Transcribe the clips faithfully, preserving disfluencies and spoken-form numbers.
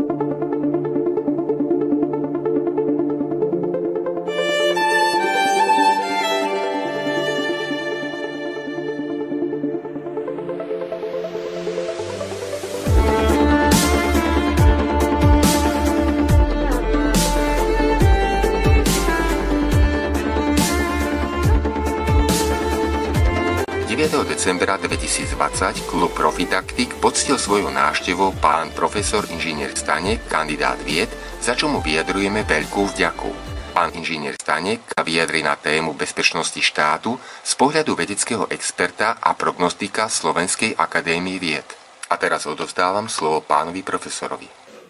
deviateho decembra dvetisícdvadsať klub Profidaktik poctil svojou návštevou pán profesor inžinier Stanek, kandidát vied, za čo mu vyjadrujeme veľkú vďaku. Pán inžinier Stanek vyjadri na tému bezpečnosti štátu z pohľadu vedeckého experta a prognostika Slovenskej akadémie vied. A teraz odovzdávam slovo pánovi profesorovi.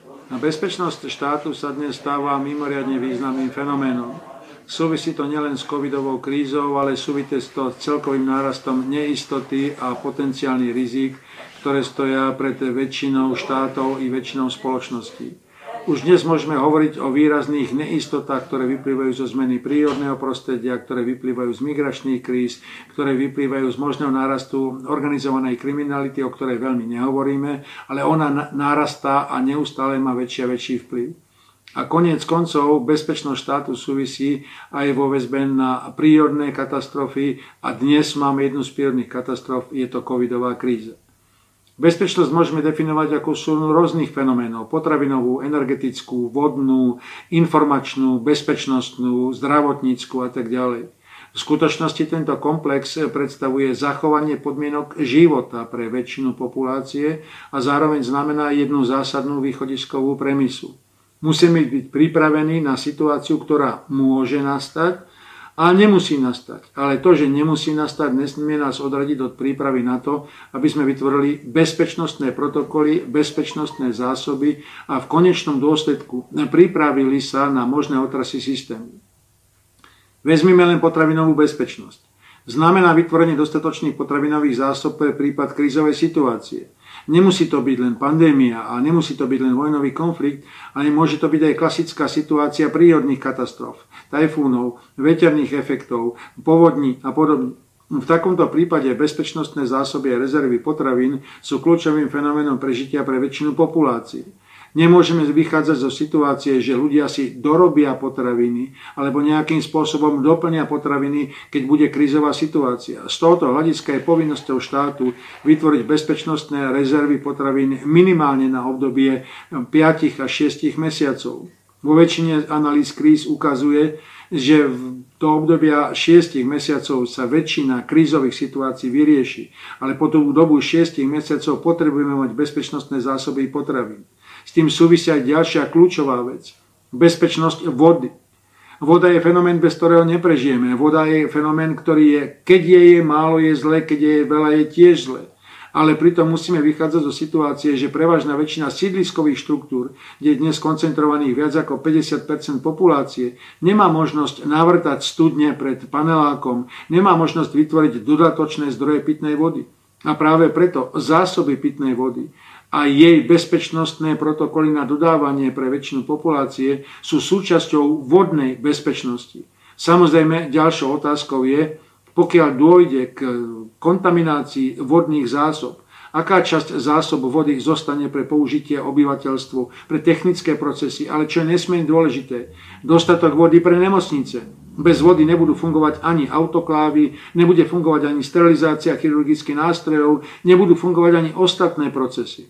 Bezpečnosť štátu sa dnes stáva mimoriadne významným fenoménom. Súvisí to nielen s covidovou krízou, ale súvisí to s celkovým nárastom neistoty a potenciálnych rizík, ktoré stoja pred väčšinou štátov i väčšinou spoločností. Už dnes môžeme hovoriť o výrazných neistotách, ktoré vyplývajú zo zmeny prírodného prostredia, ktoré vyplývajú z migračných kríz, ktoré vyplývajú z možného nárastu organizovanej kriminality, o ktorej veľmi nehovoríme, ale ona narastá a neustále má väčší a väčší vplyv. A koniec koncov bezpečnosť štátu súvisí aj vo väzbe na prírodné katastrofy a dnes máme jednu z prírodných katastrof, je to covidová kríza. Bezpečnosť môžeme definovať ako súhrn rôznych fenoménov, potravinovú, energetickú, vodnú, informačnú, bezpečnostnú, zdravotnícku a tak ďalej. V skutočnosti tento komplex predstavuje zachovanie podmienok života pre väčšinu populácie a zároveň znamená jednu zásadnú východiskovú premisu. Musíme byť pripravení na situáciu, ktorá môže nastať a nemusí nastať. Ale to, že nemusí nastať, nesmie nás odradiť od prípravy na to, aby sme vytvorili bezpečnostné protokoly, bezpečnostné zásoby a v konečnom dôsledku pripravili sa na možné otrasy systému. Vezmime len potravinovú bezpečnosť. Znamená vytvorenie dostatočných potravinových zásob pre prípad krízovej situácie. Nemusí to byť len pandémia a nemusí to byť len vojnový konflikt, ale môže to byť aj klasická situácia prírodných katastrof, tajfúnov, veterných efektov, povodní a podobne. V takomto prípade bezpečnostné zásoby a rezervy potravín sú kľúčovým fenoménom prežitia pre väčšinu populácie. Nemôžeme vychádzať zo situácie, že ľudia si dorobia potraviny alebo nejakým spôsobom doplnia potraviny, keď bude krízová situácia. Z tohoto hľadiska je povinnosťou štátu vytvoriť bezpečnostné rezervy potravín minimálne na obdobie päť až šesť mesiacov. Vo väčšine analýz kríz ukazuje, že do obdobia šesť mesiacov sa väčšina krízových situácií vyrieši, ale po tú dobu šesť mesiacov potrebujeme mať bezpečnostné zásoby potravín. S tým súvisia aj ďalšia kľúčová vec. Bezpečnosť vody. Voda je fenomén, bez ktorého neprežijeme. Voda je fenomén, ktorý je, keď je, je málo, je zle, keď je veľa, je tiež zle. Ale pritom musíme vychádzať zo situácie, že prevažná väčšina sídliskových štruktúr, kde je dnes koncentrovaných viac ako päťdesiat percent populácie, nemá možnosť navrtať studne pred panelákom, nemá možnosť vytvoriť dodatočné zdroje pitnej vody. A práve preto zásoby pitnej vody a jej bezpečnostné protokoly na dodávanie pre väčšinu populácie sú súčasťou vodnej bezpečnosti. Samozrejme, ďalšou otázkou je, pokiaľ dôjde k kontaminácii vodných zásob, aká časť zásob vody zostane pre použitie obyvateľstvu, pre technické procesy, ale čo je nesmierne dôležité, dostatok vody pre nemocnice. Bez vody nebudú fungovať ani autoklávy, nebude fungovať ani sterilizácia chirurgických nástrojov, nebudú fungovať ani ostatné procesy.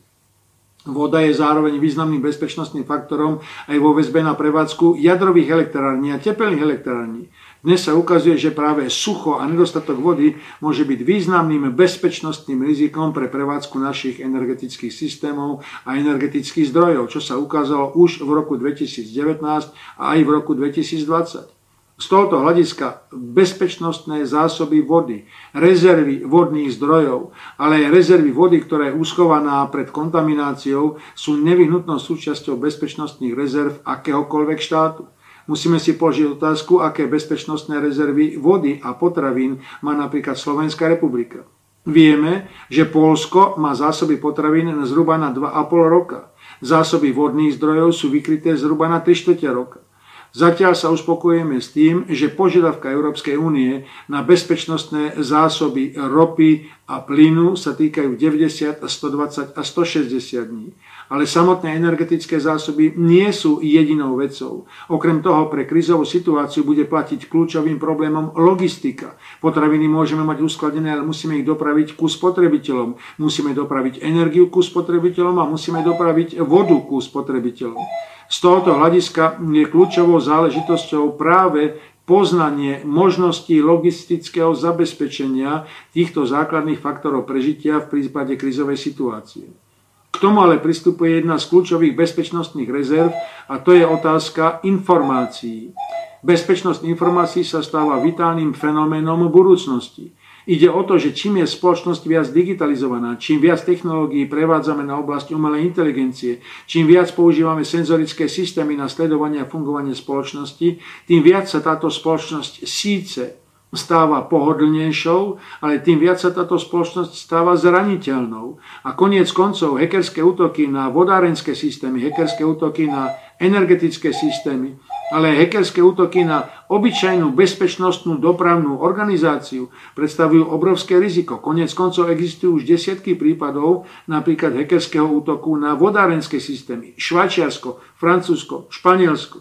Voda je zároveň významným bezpečnostným faktorom aj vo väzbe na prevádzku jadrových elektrární a tepelných elektrární. Dnes sa ukazuje, že práve sucho a nedostatok vody môže byť významným bezpečnostným rizikom pre prevádzku našich energetických systémov a energetických zdrojov, čo sa ukázalo už v roku dvetisícdevätnásť a aj v roku dvetisícdvadsať. Z tohoto hľadiska bezpečnostné zásoby vody, rezervy vodných zdrojov, ale aj rezervy vody, ktorá je uschovaná pred kontamináciou, sú nevyhnutnou súčasťou bezpečnostných rezerv akéhokoľvek štátu. Musíme si položiť otázku, aké bezpečnostné rezervy vody a potravín má napríklad Slovenská republika. Vieme, že Poľsko má zásoby potravín zhruba na dva a pol roka. Zásoby vodných zdrojov sú vykryté zhruba na tri štvrte roka. Zatiaľ sa uspokojujeme s tým, že požiadavka Európskej únie na bezpečnostné zásoby ropy a plynu sa týkajú deväťdesiat, stodvadsať a stošesťdesiat dní. Ale samotné energetické zásoby nie sú jedinou vecou. Okrem toho pre krízovú situáciu bude platiť kľúčovým problémom logistika. Potraviny môžeme mať uskladené, ale musíme ich dopraviť ku spotrebiteľom. Musíme dopraviť energiu ku spotrebiteľom a musíme dopraviť vodu ku spotrebiteľom. Z tohoto hľadiska je kľúčovou záležitosťou práve poznanie možností logistického zabezpečenia týchto základných faktorov prežitia v prípade krízovej situácie. K tomu ale pristupuje jedna z kľúčových bezpečnostných rezerv a to je otázka informácií. Bezpečnosť informácií sa stáva vitálnym fenoménom budúcnosti. Ide o to, že čím je spoločnosť viac digitalizovaná, čím viac technológií prevádzame na oblasť umelej inteligencie, čím viac používame senzorické systémy na sledovanie a fungovanie spoločnosti, tým viac sa táto spoločnosť síce stáva pohodlnejšou, ale tým viac sa táto spoločnosť stáva zraniteľnou. A koniec koncov hackerské útoky na vodárenské systémy, hackerské útoky na energetické systémy, ale aj hackerské útoky na obyčajnú bezpečnostnú dopravnú organizáciu predstavujú obrovské riziko. Koniec koncov existujú už desiatky prípadov, napríklad hackerského útoku na vodárenské systémy. Švajčiarsko, Francúzsko, Španielsko.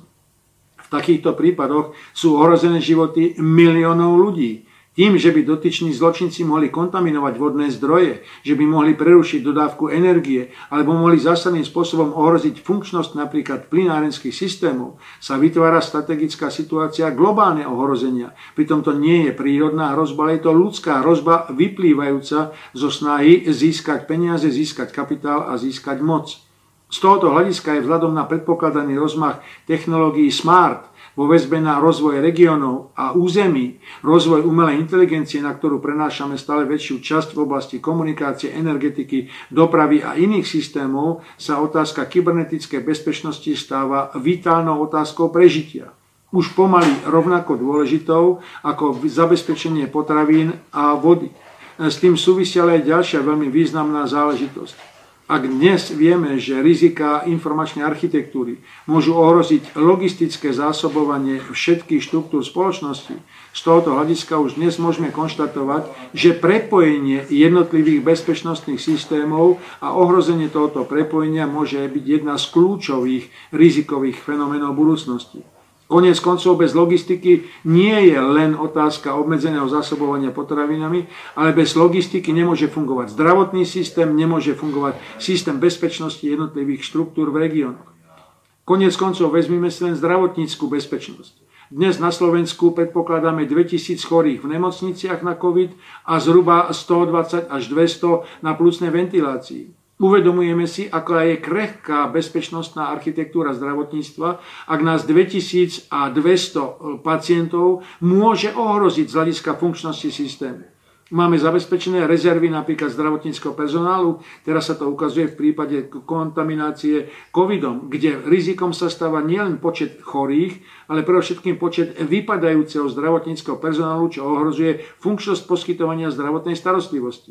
V takýchto prípadoch sú ohrozené životy miliónov ľudí. Tým, že by dotyční zločinci mohli kontaminovať vodné zdroje, že by mohli prerušiť dodávku energie, alebo mohli zásadným spôsobom ohroziť funkčnosť napríklad plynárenských systémov, sa vytvára strategická situácia globálneho ohrozenia. Pritom to nie je prírodná hrozba, ale je to ľudská hrozba vyplývajúca zo snahy získať peniaze, získať kapitál a získať moc. Z tohoto hľadiska je vzhľadom na predpokladaný rozmach technológií SMART vo väzbe na rozvoj regiónov a území, rozvoj umelej inteligencie, na ktorú prenášame stále väčšiu časť v oblasti komunikácie, energetiky, dopravy a iných systémov, sa otázka kybernetickej bezpečnosti stáva vitálnou otázkou prežitia. Už pomaly rovnako dôležitou ako zabezpečenie potravín a vody. S tým súvisia ale aj ďalšia veľmi významná záležitosť. Ak dnes vieme, že riziká informačnej architektúry môžu ohroziť logistické zásobovanie všetkých štruktúr spoločnosti, z tohoto hľadiska už dnes môžeme konštatovať, že prepojenie jednotlivých bezpečnostných systémov a ohrozenie tohoto prepojenia môže byť jedna z kľúčových rizikových fenoménov budúcnosti. Koniec koncov bez logistiky nie je len otázka obmedzeného zásobovania potravinami, ale bez logistiky nemôže fungovať zdravotný systém, nemôže fungovať systém bezpečnosti jednotlivých štruktúr v regiónoch. Koniec koncov vezmime si len zdravotníckú bezpečnosť. Dnes na Slovensku predpokladáme dvetisíc chorých v nemocniciach na COVID a zhruba stodvadsať až dvesto na pľucnej ventilácii. Uvedomujeme si, aká je krehká bezpečnostná architektúra zdravotníctva, ak nás dvetisícdvesto pacientov môže ohroziť z hľadiska funkčnosti systému. Máme zabezpečené rezervy napríklad zdravotníckeho personálu, teraz sa to ukazuje v prípade kontaminácie covidom, kde rizikom sa stáva nielen počet chorých, ale predovšetkým počet vypadajúceho zdravotníckeho personálu, čo ohrozuje funkčnosť poskytovania zdravotnej starostlivosti.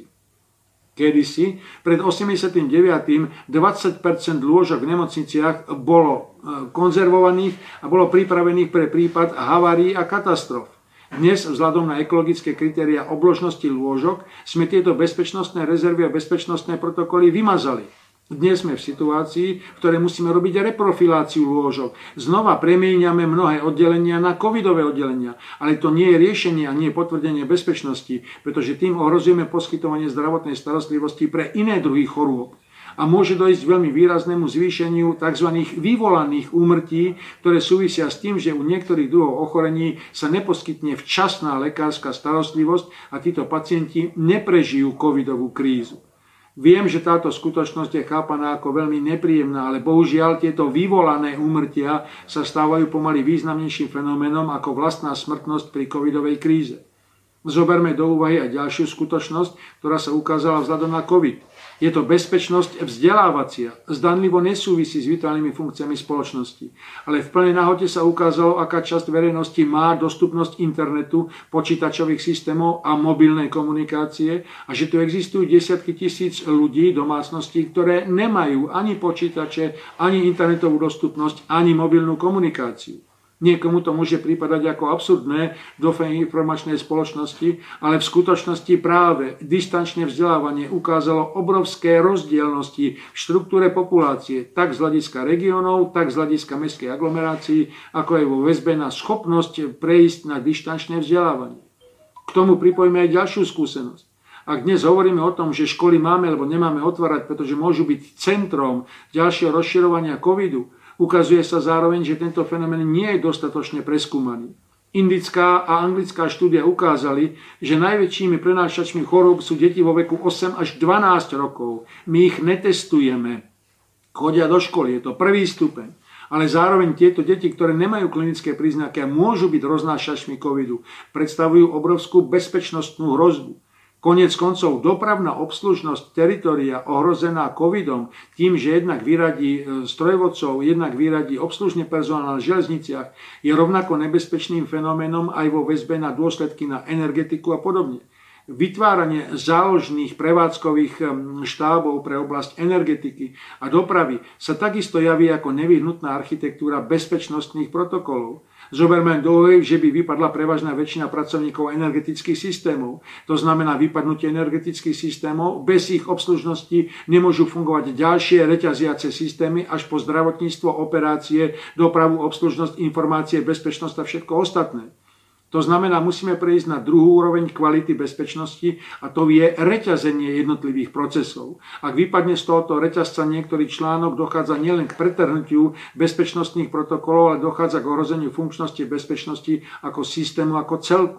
Kedysi, pred osemdesiatdeväť, dvadsať percent lôžok v nemocniciach bolo konzervovaných a bolo pripravených pre prípad havárií a katastrof. Dnes, vzhľadom na ekologické kritéria obložnosti lôžok, sme tieto bezpečnostné rezervy a bezpečnostné protokoly vymazali. Dnes sme v situácii, v ktorej musíme robiť reprofiláciu lôžok. Znova premieňame mnohé oddelenia na covidové oddelenia, ale to nie je riešenie a nie je potvrdenie bezpečnosti, pretože tým ohrozujeme poskytovanie zdravotnej starostlivosti pre iné druhy chorôb. A môže dojsť veľmi výraznému zvýšeniu tzv. Vyvolaných úmrtí, ktoré súvisia s tým, že u niektorých druhov ochorení sa neposkytne včasná lekárska starostlivosť a títo pacienti neprežijú covidovú krízu. Viem, že táto skutočnosť je chápaná ako veľmi nepríjemná, ale bohužiaľ tieto vyvolané úmrtia sa stávajú pomaly významnejším fenoménom ako vlastná smrtnosť pri covidovej kríze. Zoberme do úvahy aj ďalšiu skutočnosť, ktorá sa ukázala vzhľadom na COVID. Je to bezpečnosť vzdelávacia, zdanlivo nesúvisí s vitálnymi funkciami spoločnosti. Ale v plnej nahote sa ukázalo, aká časť verejnosti má dostupnosť internetu, počítačových systémov a mobilnej komunikácie a že tu existujú desiatky tisíc ľudí, domácností, ktoré nemajú ani počítače, ani internetovú dostupnosť, ani mobilnú komunikáciu. Niekomu to môže pripadať ako absurdné v dobe informačnej spoločnosti, ale v skutočnosti práve distančné vzdelávanie ukázalo obrovské rozdielnosti v štruktúre populácie, tak z hľadiska regiónov, tak z hľadiska mestskej aglomerácií, ako aj vo väzbe na schopnosť prejsť na distančné vzdelávanie. K tomu pripojíme aj ďalšiu skúsenosť. Ak dnes hovoríme o tom, že školy máme alebo nemáme otvárať, pretože môžu byť centrom ďalšieho rozširovania covidu, ukazuje sa zároveň, že tento fenomén nie je dostatočne preskúmaný. Indická a anglická štúdia ukázali, že najväčšími prenášačmi chorôb sú deti vo veku osem až dvanásť rokov. My ich netestujeme. Chodia do školy, je to prvý stupeň. Ale zároveň tieto deti, ktoré nemajú klinické príznaky a môžu byť roznášačmi covidu, predstavujú obrovskú bezpečnostnú hrozbu. Koniec koncov dopravná obslužnosť teritoria ohrozená covidom tým, že jednak vyradí strojvodcov, jednak vyradí obslužný personál na železniciach, je rovnako nebezpečným fenoménom aj vo väzbe na dôsledky na energetiku a podobne. Vytváranie záložných prevádzkových štábov pre oblasť energetiky a dopravy sa takisto javí ako nevyhnutná architektúra bezpečnostných protokolov. Zoberme do úvahy, že by vypadla prevažná väčšina pracovníkov energetických systémov. To znamená vypadnutie energetických systémov. Bez ich obslužnosti nemôžu fungovať ďalšie reťaziace systémy až po zdravotníctvo, operácie, dopravu, obslužnosť, informácie, bezpečnosť a všetko ostatné. To znamená, musíme prejsť na druhú úroveň kvality bezpečnosti a to je reťazenie jednotlivých procesov. Ak vypadne z tohoto reťazca niektorý článok, dochádza nielen k pretrhnutiu bezpečnostných protokolov, ale dochádza k ohrozeniu funkčnosti bezpečnosti ako systému, ako celku.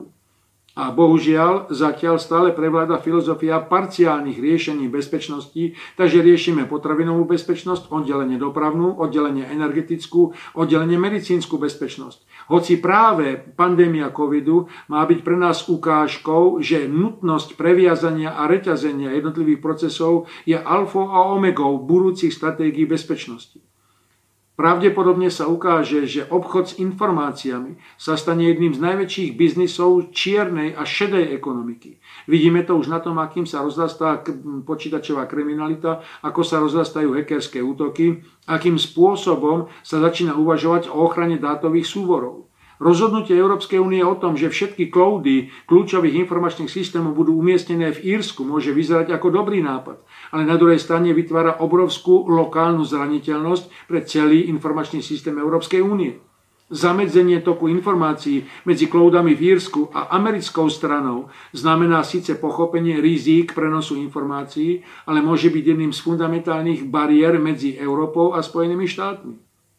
A bohužiaľ, zatiaľ stále prevláda filozofia parciálnych riešení bezpečnosti, takže riešime potravinovú bezpečnosť, oddelenie dopravnú, oddelenie energetickú, oddelenie medicínsku bezpečnosť. Hoci práve pandémia covidu má byť pre nás ukážkou, že nutnosť previazania a reťazenia jednotlivých procesov je alfou a omegou budúcich stratégií bezpečnosti. Pravdepodobne sa ukáže, že obchod s informáciami sa stane jedným z najväčších biznisov čiernej a šedej ekonomiky. Vidíme to už na tom, akým sa rozrastá počítačová kriminalita, ako sa rozrastajú hackerské útoky, akým spôsobom sa začína uvažovať o ochrane dátových súborov. Rozhodnutie Európskej únie o tom, že všetky cloudy kľúčových informačných systémov budú umiestnené v Írsku, môže vyzerať ako dobrý nápad, ale na druhej strane vytvára obrovskú lokálnu zraniteľnosť pre celý informačný systém Európskej únie. Zamedzenie toku informácií medzi cloudami v Írsku a americkou stranou znamená síce pochopenie rizík prenosu informácií, ale môže byť jedným z fundamentálnych bariér medzi Európou a Spojenými štátmi.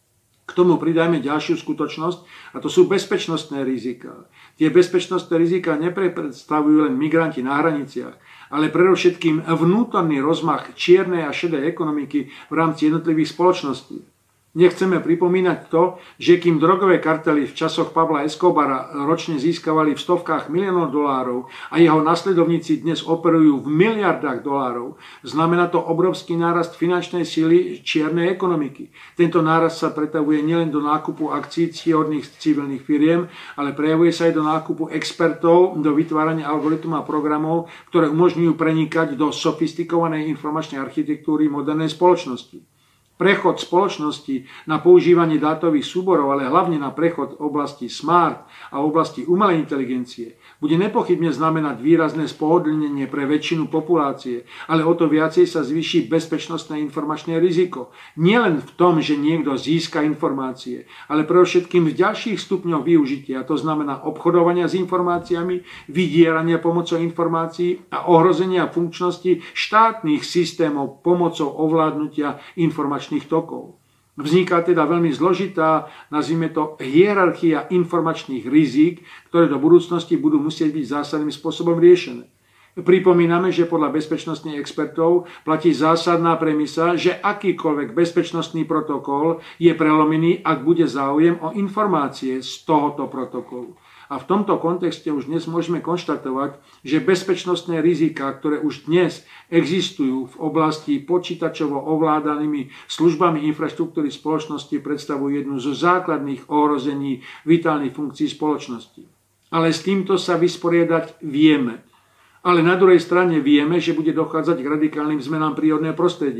K tomu pridajme ďalšiu skutočnosť, a to sú bezpečnostné riziká. Tie bezpečnostné riziká nepredstavujú len migranti na hraniciach, ale predovšetkým vnútorný rozmach čiernej a šedej ekonomiky v rámci jednotlivých spoločností. Nechceme pripomínať to, že kým drogové kartely v časoch Pabla Escobara ročne získavali v stovkách miliónov dolárov a jeho nasledovníci dnes operujú v miliardách dolárov, znamená to obrovský nárast finančnej sily čiernej ekonomiky. Tento nárast sa pretavuje nielen do nákupu akcií ctihodných civilných firiem, ale prejavuje sa aj do nákupu expertov, do vytvárania algoritmov a programov, ktoré umožňujú prenikať do sofistikovanej informačnej architektúry modernej spoločnosti. Prechod spoločnosti na používanie dátových súborov, ale hlavne na prechod oblasti smart a oblasti umelej inteligencie bude nepochybne znamenať výrazné spohodlnenie pre väčšinu populácie, ale o to viacej sa zvýši bezpečnostné informačné riziko. Nielen v tom, že niekto získa informácie, ale predovšetkým v ďalších stupňoch využitia, to znamená obchodovania s informáciami, vydierania pomocou informácií a ohrozenia funkčnosti štátnych systémov pomocou ovládnutia informačných tokov. Vzniká teda veľmi zložitá, nazvime to, hierarchia informačných rizík, ktoré do budúcnosti budú musieť byť zásadným spôsobom riešené. Pripomíname, že podľa bezpečnostných expertov platí zásadná premisa, že akýkoľvek bezpečnostný protokol je prelomený, ak bude záujem o informácie z tohoto protokolu. A v tomto kontexte už dnes môžeme konštatovať, že bezpečnostné riziká, ktoré už dnes existujú v oblasti počítačovo ovládanými službami infraštruktúry spoločnosti, predstavujú jednu zo základných ohrození vitálnych funkcií spoločnosti. Ale s týmto sa vysporiadať vieme. Ale na druhej strane vieme, že bude dochádzať k radikálnym zmenám prírodného prostredia.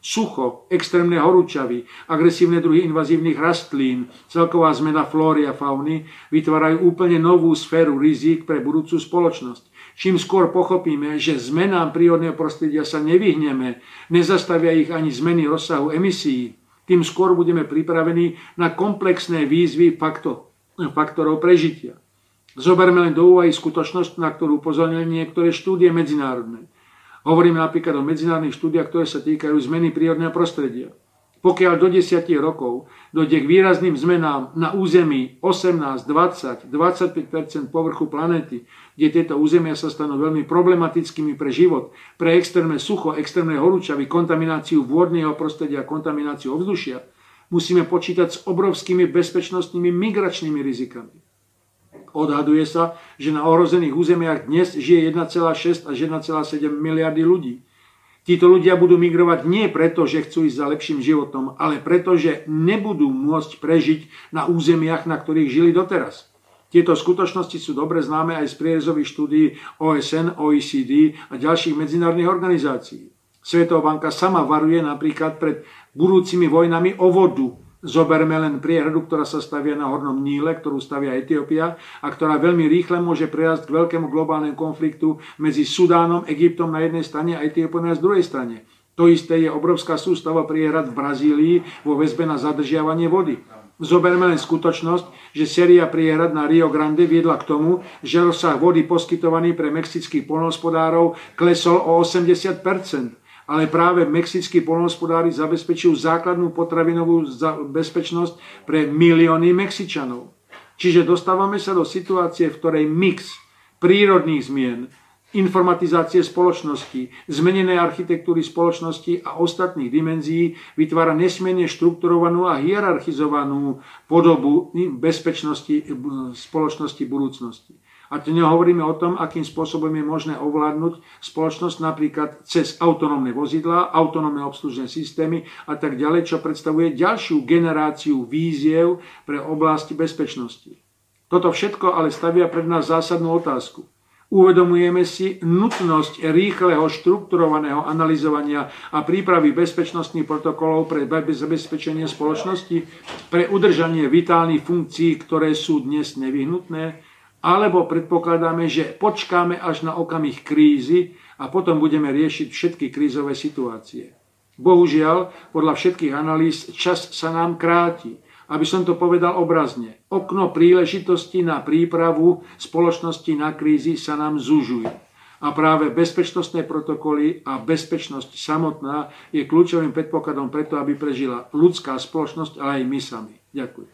sucho, extrémne horúčavy, agresívne druhy invazívnych rastlín, celková zmena flóry a fauny vytvárajú úplne novú sféru rizík pre budúcu spoločnosť. Čím skôr pochopíme, že zmenám prírodného prostredia sa nevyhneme, nezastavia ich ani zmeny rozsahu emisií, tým skôr budeme pripravení na komplexné výzvy faktor, faktorov prežitia. Zoberme len do úvahy skutočnosť, na ktorú upozornili niektoré štúdie medzinárodné. Hovoríme napríklad o medzinárodných štúdiách, ktoré sa týkajú zmeny prírodného prostredia. Pokiaľ do desať rokov dojde k výrazným zmenám na území osemnásť, dvadsať, dvadsaťpäť percent povrchu planéty, kde tieto územia sa stanú veľmi problematickými pre život, pre extrémne sucho, extrémne horúčavy, kontamináciu vôdneho prostredia, kontamináciu ovzdušia, musíme počítať s obrovskými bezpečnostnými migračnými rizikami. Odhaduje sa, že na ohrozených územiach dnes žije jeden celá šesť až jeden celá sedem miliardy ľudí. Títo ľudia budú migrovať nie preto, že chcú ísť za lepším životom, ale preto, že nebudú môcť prežiť na územiach, na ktorých žili doteraz. Tieto skutočnosti sú dobre známe aj z prierezových štúdií ó es en, ó é cé dé a ďalších medzinárodných organizácií. Svetová banka sama varuje napríklad pred budúcimi vojnami o vodu. Zoberme len priehradu, ktorá sa stavia na Hornom Níle, ktorú stavia Etiópia a ktorá veľmi rýchle môže prejsť k veľkému globálnemu konfliktu medzi Sudánom, Egyptom na jednej strane a Etiópiou na druhej strane. To isté je obrovská sústava priehrad v Brazílii vo väzbe na zadržiavanie vody. Zoberme len skutočnosť, že séria priehrad na Rio Grande viedla k tomu, že rozsah vody poskytovaný pre mexických poľnohospodárov klesol o osemdesiat percent. Ale práve mexickí poľnohospodári zabezpečujú základnú potravinovú bezpečnosť pre milióny Mexičanov. Čiže dostávame sa do situácie, v ktorej mix prírodných zmien, informatizácie spoločnosti, zmenenej architektúry spoločnosti a ostatných dimenzií vytvára nesmierne štrukturovanú a hierarchizovanú podobu bezpečnosti spoločnosti budúcnosti. A tu nehovoríme o tom, akým spôsobom je možné ovládnuť spoločnosť napríklad cez autonómne vozidlá, autonómne obslužné systémy a tak ďalej, čo predstavuje ďalšiu generáciu víziev pre oblasti bezpečnosti. Toto všetko ale stavia pred nás zásadnú otázku. Uvedomujeme si nutnosť rýchleho štrukturovaného analyzovania a prípravy bezpečnostných protokolov pre zabezpečenie spoločnosti, pre udržanie vitálnych funkcií, ktoré sú dnes nevyhnutné, alebo predpokladáme, že počkáme až na okamih krízy a potom budeme riešiť všetky krízové situácie. Bohužiaľ, podľa všetkých analýz, čas sa nám kráti. Aby som to povedal obrazne, okno príležitosti na prípravu spoločnosti na krízy sa nám zužuje. A práve bezpečnostné protokoly a bezpečnosť samotná je kľúčovým predpokladom preto, aby prežila ľudská spoločnosť, ale aj my sami. Ďakujem.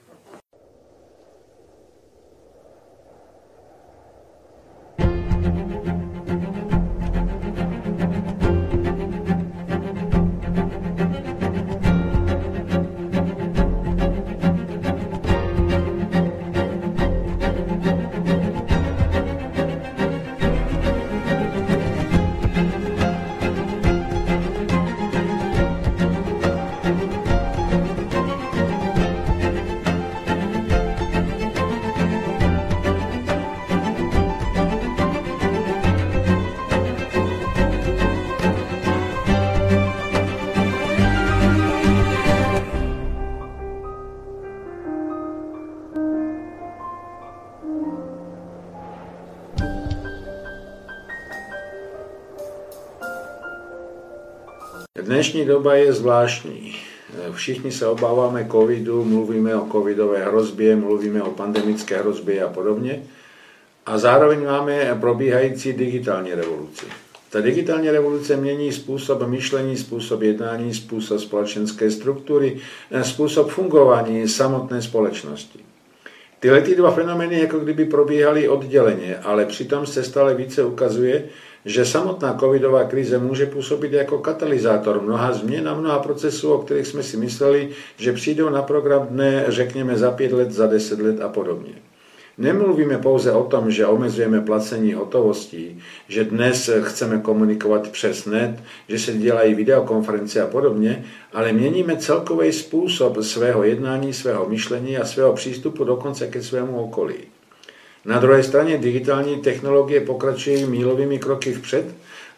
Dnešní doba je zvláštní. Všichni se obáváme covidu, mluvíme o covidové hrozbě, mluvíme o pandemické hrozbě a podobně. A zároveň máme probíhající digitální revoluci. Ta digitální revoluce mění způsob myšlení, způsob jednání, způsob společenské struktury, způsob fungování samotné společnosti. Tyhle ty dva fenomény jako kdyby probíhaly odděleně, ale přitom se stále více ukazuje, že samotná covidová krize může působit jako katalyzátor mnoha změn a mnoha procesů, o kterých jsme si mysleli, že přijdou na program dne, řekněme, za pět let, za deset let a podobně. Nemluvíme pouze o tom, že omezujeme placení hotovostí, že dnes chceme komunikovat přes net, že se dělají videokonference a podobně, ale měníme celkový způsob svého jednání, svého myšlení a svého přístupu dokonce ke svému okolí. Na druhé straně digitální technologie pokračují mílovými kroky vpřed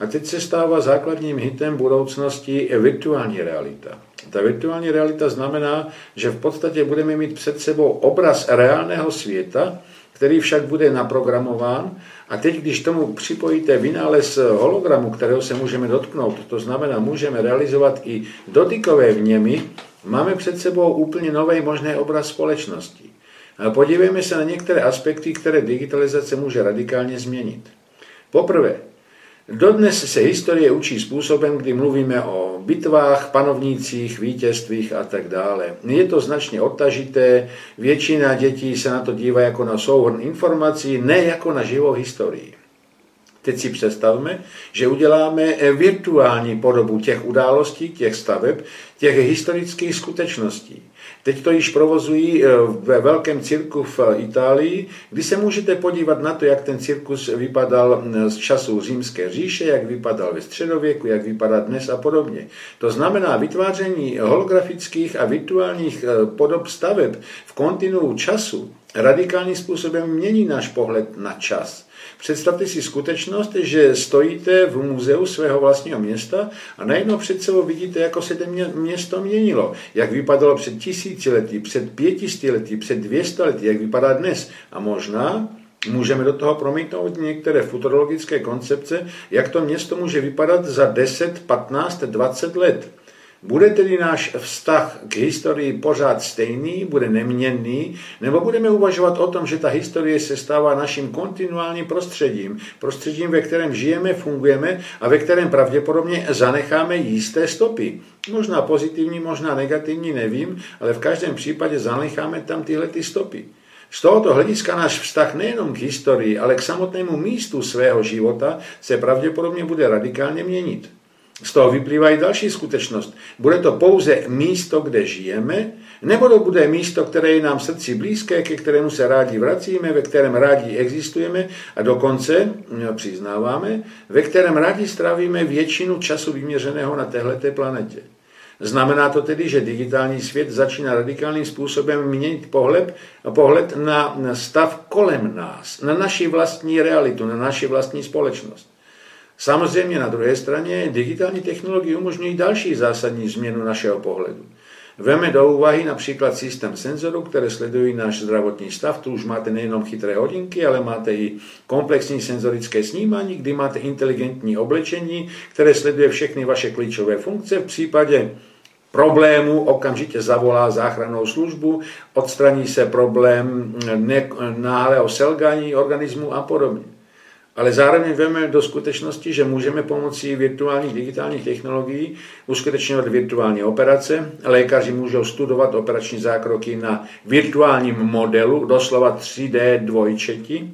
A teď se stává základním hitem budoucnosti virtuální realita. Ta virtuální realita znamená, že v podstatě budeme mít před sebou obraz reálného světa, který však bude naprogramován. A teď, když tomu připojíte vynález hologramu, kterého se můžeme dotknout, to znamená, můžeme realizovat i dotykové vněmy, máme před sebou úplně nový možný obraz společnosti. A podívejme se na některé aspekty, které digitalizace může radikálně změnit. Poprvé, dodnes se historie učí způsobem, kdy mluvíme o bitvách, panovnících, vítězstvích a tak dále. Je to značně odtažité, většina dětí se na to dívá jako na souhrn informací, ne jako na živou historii. Teď si představme, že uděláme virtuální podobu těch událostí, těch staveb, těch historických skutečností. Teď to již provozují ve velkém cirku v Itálii, kdy se můžete podívat na to, jak ten cirkus vypadal z času Římské říše, jak vypadal ve středověku, jak vypadá dnes a podobně. To znamená, vytváření holografických a virtuálních podob staveb v kontinuu času radikálním způsobem mění náš pohled na čas. Představte si skutečnost, že stojíte v muzeu svého vlastního města a najednou před sebou vidíte, jako se to město měnilo. Jak vypadalo před tisíci lety, před pětisty lety, před dvěsty lety, jak vypadá dnes. A možná můžeme do toho promítnout některé futurologické koncepce, jak to město může vypadat za deset, patnáct, dvacet let. Bude tedy náš vztah k historii pořád stejný, bude neměnný, nebo budeme uvažovat o tom, že ta historie se stává naším kontinuálním prostředím, prostředím, ve kterém žijeme, fungujeme a ve kterém pravděpodobně zanecháme jisté stopy. Možná pozitivní, možná negativní, nevím, ale v každém případě zanecháme tam tyhle ty stopy. Z tohoto hlediska náš vztah nejenom k historii, ale k samotnému místu svého života se pravděpodobně bude radikálně měnit. Z toho vyplývá i další skutečnost. Bude to pouze místo, kde žijeme, nebo to bude místo, které je nám srdci blízké, ke kterému se rádi vracíme, ve kterém rádi existujeme a dokonce, přiznáváme, ve kterém rádi strávíme většinu času vyměřeného na téhleté planetě. Znamená to tedy, že digitální svět začíná radikálním způsobem měnit pohled, pohled na stav kolem nás, na naši vlastní realitu, na naši vlastní společnost. Samozřejmě na druhé straně digitální technologie umožňují další zásadní změnu našeho pohledu. Veme do úvahy například systém senzorů, které sledují náš zdravotní stav. Tu už máte nejenom chytré hodinky, ale máte i komplexní senzorické snímání, kdy máte inteligentní oblečení, které sleduje všechny vaše klíčové funkce. V případě problému okamžitě zavolá záchrannou službu, odstraní se problém náhlého selgání organismu a podobně. Ale zároveň veme do skutečnosti, že můžeme pomocí virtuálních digitálních technologií uskutečňovat virtuální operace. Lékaři můžou studovat operační zákroky na virtuálním modelu, doslova tři dé dvojčeti.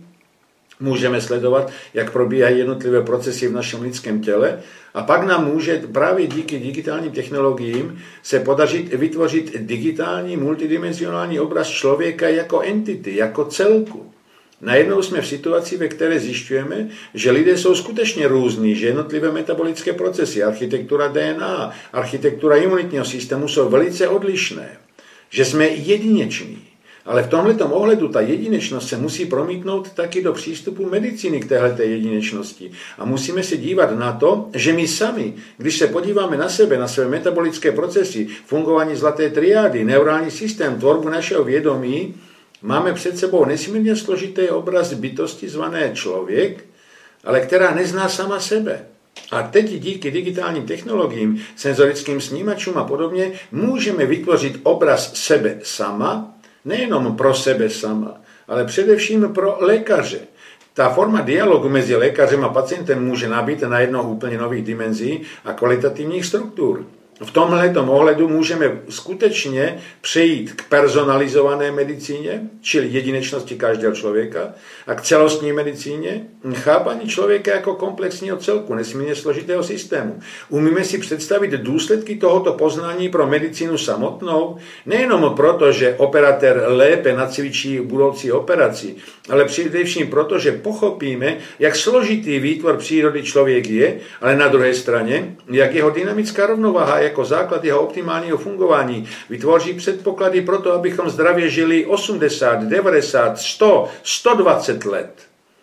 Můžeme sledovat, jak probíhají jednotlivé procesy v našem lidském těle a pak nám může právě díky digitálním technologiím se podařit vytvořit digitální multidimenzionální obraz člověka jako entity, jako celku. Najednou jsme v situaci, ve které zjišťujeme, že lidé jsou skutečně různí, že jednotlivé metabolické procesy, architektura D N A, architektura imunitního systému jsou velice odlišné, že jsme jedineční. Ale v tomhletom ohledu ta jedinečnost se musí promítnout taky do přístupu medicíny k téhleté jedinečnosti. A musíme se dívat na to, že my sami, když se podíváme na sebe, na své metabolické procesy, fungování zlaté triády, neurální systém, tvorbu našeho vědomí, máme před sebou nesmírně složitý obraz bytosti zvané člověk, ale která nezná sama sebe. A teď díky digitálním technologiím, senzorickým snímačům a podobně můžeme vytvořit obraz sebe sama, nejenom pro sebe sama, ale především pro lékaře. Ta forma dialogu mezi lékařem a pacientem může nabít najednou úplně nových dimenzí a kvalitativních struktur. V tomhletom ohledu můžeme skutečně přejít k personalizované medicíně, čili jedinečnosti každého člověka, a k celostní medicíně, chápání člověka jako komplexního celku, nesmírně složitého systému. Umíme si představit důsledky tohoto poznání pro medicínu samotnou, nejenom proto, že operatér lépe nacvičí budoucí operaci, ale především proto, že pochopíme, jak složitý výtvor přírody člověk je, ale na druhé straně, jak jeho dynamická rovnováha jako základ jeho optimálního fungování vytvoří předpoklady pro to, abychom zdravě žili osmdesát, devadesát, sto, sto dvacet let.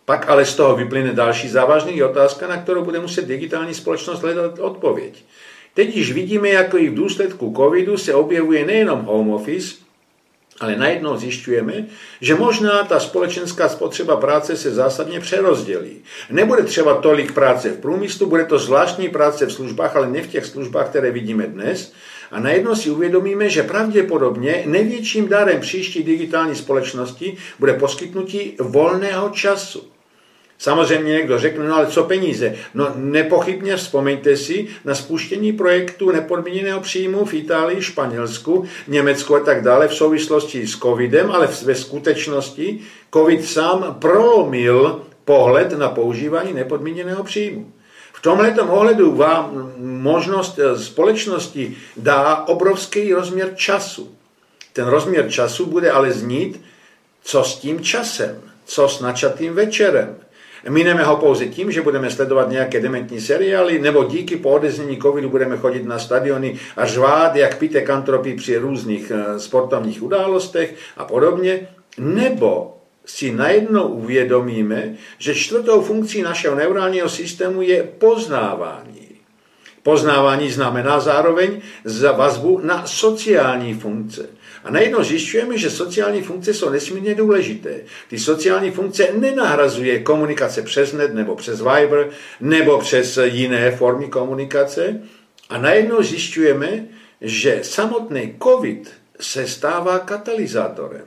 Pak ale z toho vyplyne další závažný otázka, na kterou bude muset digitální společnost hledat odpověď. Teď již vidíme, jako i v důsledku covidu se objevuje nejenom home office, ale najednou zjišťujeme, že možná ta společenská spotřeba práce se zásadně přerozdělí. Nebude třeba tolik práce v průmyslu, bude to zvláštní práce v službách, ale ne v těch službách, které vidíme dnes. A najednou si uvědomíme, že pravděpodobně největším dárem příští digitální společnosti bude poskytnutí volného času. Samozřejmě někdo řekne, no ale co peníze? No nepochybně vzpomeňte si na spuštění projektu nepodmíněného příjmu v Itálii, Španělsku, Německu a tak dále v souvislosti s covidem, ale ve skutečnosti covid sám prolomil pohled na používání nepodmíněného příjmu. V tomhletom ohledu vám možnost společnosti dá obrovský rozměr času. Ten rozměr času bude ale znít, co s tím časem, co s načatým večerem. Mineme ho pouze tím, že budeme sledovat nějaké dementní seriály, nebo díky po odeznění covidu budeme chodit na stadiony a řvát, jak pitekantropy při různých sportovních událostech a podobně, nebo si najednou uvědomíme, že čtvrtou funkcí našeho neurálního systému je poznávání. Poznávání znamená zároveň vazbu na sociální funkce. A najednou zjišťujeme, že sociální funkce jsou nesmírně důležité. Ty sociální funkce nenahrazuje komunikace přes net nebo přes Viber nebo přes jiné formy komunikace. A najednou zjišťujeme, že samotný covid se stává katalyzátorem.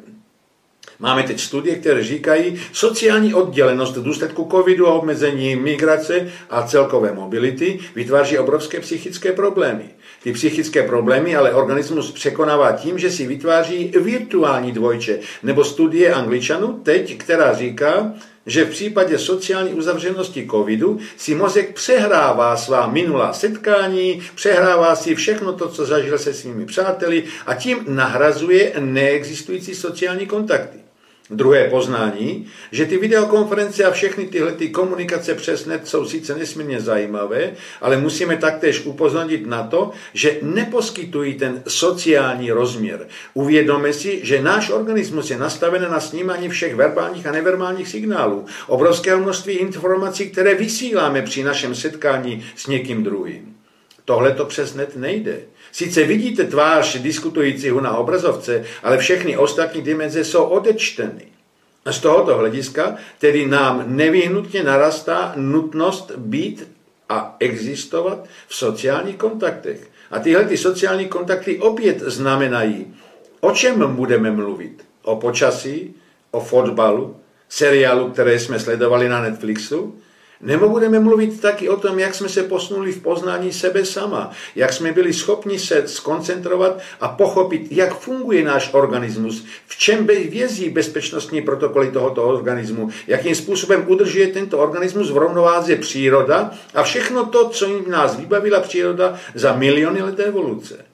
Máme teď studie, které říkají, sociální oddělenost v důsledku covidu a omezení migrace a celkové mobility vytváří obrovské psychické problémy. Ty psychické problémy ale organismus překonává tím, že si vytváří virtuální dvojče, nebo studie Angličanů teď, která říká, že v případě sociální uzavřenosti covidu si mozek přehrává svá minulá setkání, přehrává si všechno to, co zažil se svými přáteli a tím nahrazuje neexistující sociální kontakty. Druhé poznání, že ty videokonference a všechny tyhle ty komunikace přes net jsou sice nesmírně zajímavé, ale musíme taktéž upozornit na to, že neposkytují ten sociální rozměr. Uvědomme si, že náš organismus je nastaven na snímání všech verbálních a neverbálních signálů, obrovského množství informací, které vysíláme při našem setkání s někým druhým. Tohle to přes net nejde. Sice vidíte tvář diskutujícího na obrazovce, ale všechny ostatní dimenze jsou odečteny. A z tohoto hlediska tedy nám nevyhnutně narastá nutnost být a existovat v sociálních kontaktech. A tyhle ty sociální kontakty opět znamenají, o čem budeme mluvit. O počasí, o fotbalu, seriálu, které jsme sledovali na Netflixu, nebo budeme mluvit taky o tom, jak jsme se posunuli v poznání sebe sama, jak jsme byli schopni se skoncentrovat a pochopit, jak funguje náš organismus, v čem vězí bezpečnostní protokoly tohoto organismu, jakým způsobem udržuje tento organismus v rovnováze příroda a všechno to, co jim nás vybavila příroda za miliony let evoluce.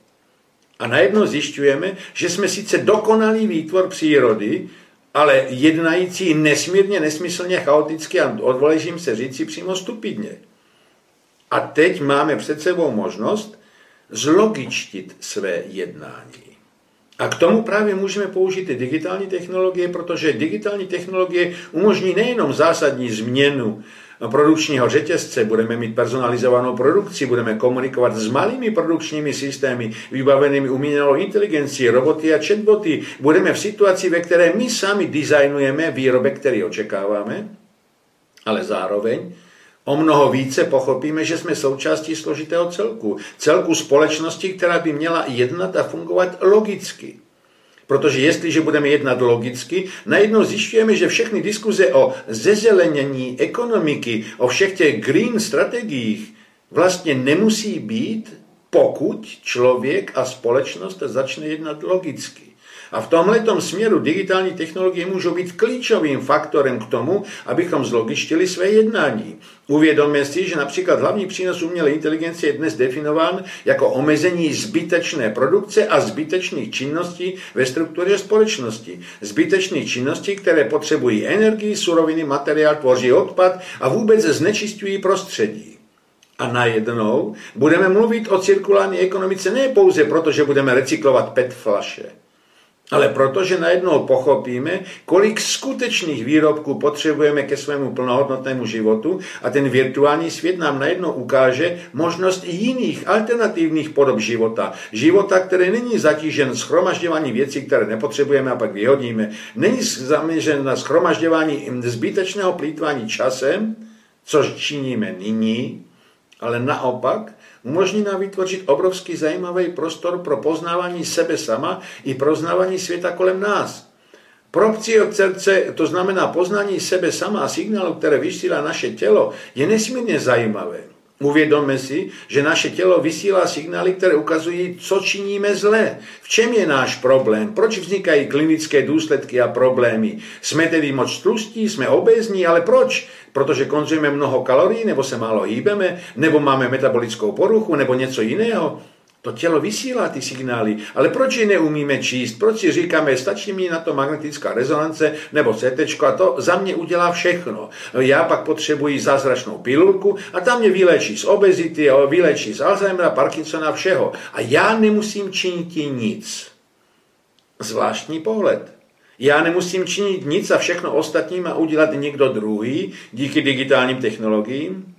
A najednou zjišťujeme, že jsme sice dokonalý výtvor přírody, ale jednající nesmírně, nesmyslně, chaoticky a odvolejším se říci přímo stupidně. A teď máme před sebou možnost zlogičtit své jednání. A k tomu právě můžeme použít i digitální technologie, protože digitální technologie umožní nejenom zásadní změnu produkčního řetězce, budeme mít personalizovanou produkci, budeme komunikovat s malými produkčními systémy, vybavenými umělou inteligencí, roboty a chatboty. Budeme v situaci, ve které my sami designujeme výrobek, který očekáváme, ale zároveň o mnoho více pochopíme, že jsme součástí složitého celku. Celku společnosti, která by měla jednat a fungovat logicky. Protože jestliže budeme jednat logicky, najednou zjišťujeme, že všechny diskuze o zezelenění ekonomiky, o všech těch green strategiích vlastně nemusí být, pokud člověk a společnost začne jednat logicky. A v tomhletom směru digitální technologie můžou být klíčovým faktorem k tomu, abychom zlogičtili své jednání. Uvědomme si, že například hlavní přínos umělé inteligence je dnes definován jako omezení zbytečné produkce a zbytečných činností ve struktuře společnosti. Zbytečných činností, které potřebují energii, suroviny, materiál, tvoří odpad a vůbec znečišťují prostředí. A najednou budeme mluvit o cirkulární ekonomice ne pouze proto, že budeme recyklovat pé é té flaše, ale protože najednou pochopíme, kolik skutečných výrobků potřebujeme ke svému plnohodnotnému životu a ten virtuální svět nám najednou ukáže možnost jiných alternativních podob života. Života, který není zatížen shromažďování věcí, které nepotřebujeme a pak vyhodíme. Není zaměřen na shromažďování zbytečného plýtvání časem, což činíme nyní, ale naopak umožní nám vytvořit obrovský zajímavý prostor pro poznávání sebe sama i poznávání světa kolem nás. Pro psiosrdce, to znamená poznání sebe sama a signálu, které vysílá naše tělo, je nesmírně zajímavé. Uvědomme si, že naše tělo vysílá signály, které ukazují, co činíme zle. V čem je náš problém? Proč vznikají klinické důsledky a problémy? Jsme tedy moc tlustí, jsme obézní, ale proč? Protože konzumujeme mnoho kalorií, nebo se málo hýbeme, nebo máme metabolickou poruchu, nebo něco jiného. To tělo vysílá ty signály, ale proč je neumíme číst? Proč si říkáme, stačí mi na to magnetická rezonance nebo C T a to za mě udělá všechno. Já pak potřebuji zázračnou pilulku a tam mě vylečí z obezity, vylečí z Alzheimera, Parkinsona, všeho. A já nemusím činit nic. Zvláštní pohled. Já nemusím činit nic a všechno ostatní má udělat někdo druhý díky digitálním technologiím.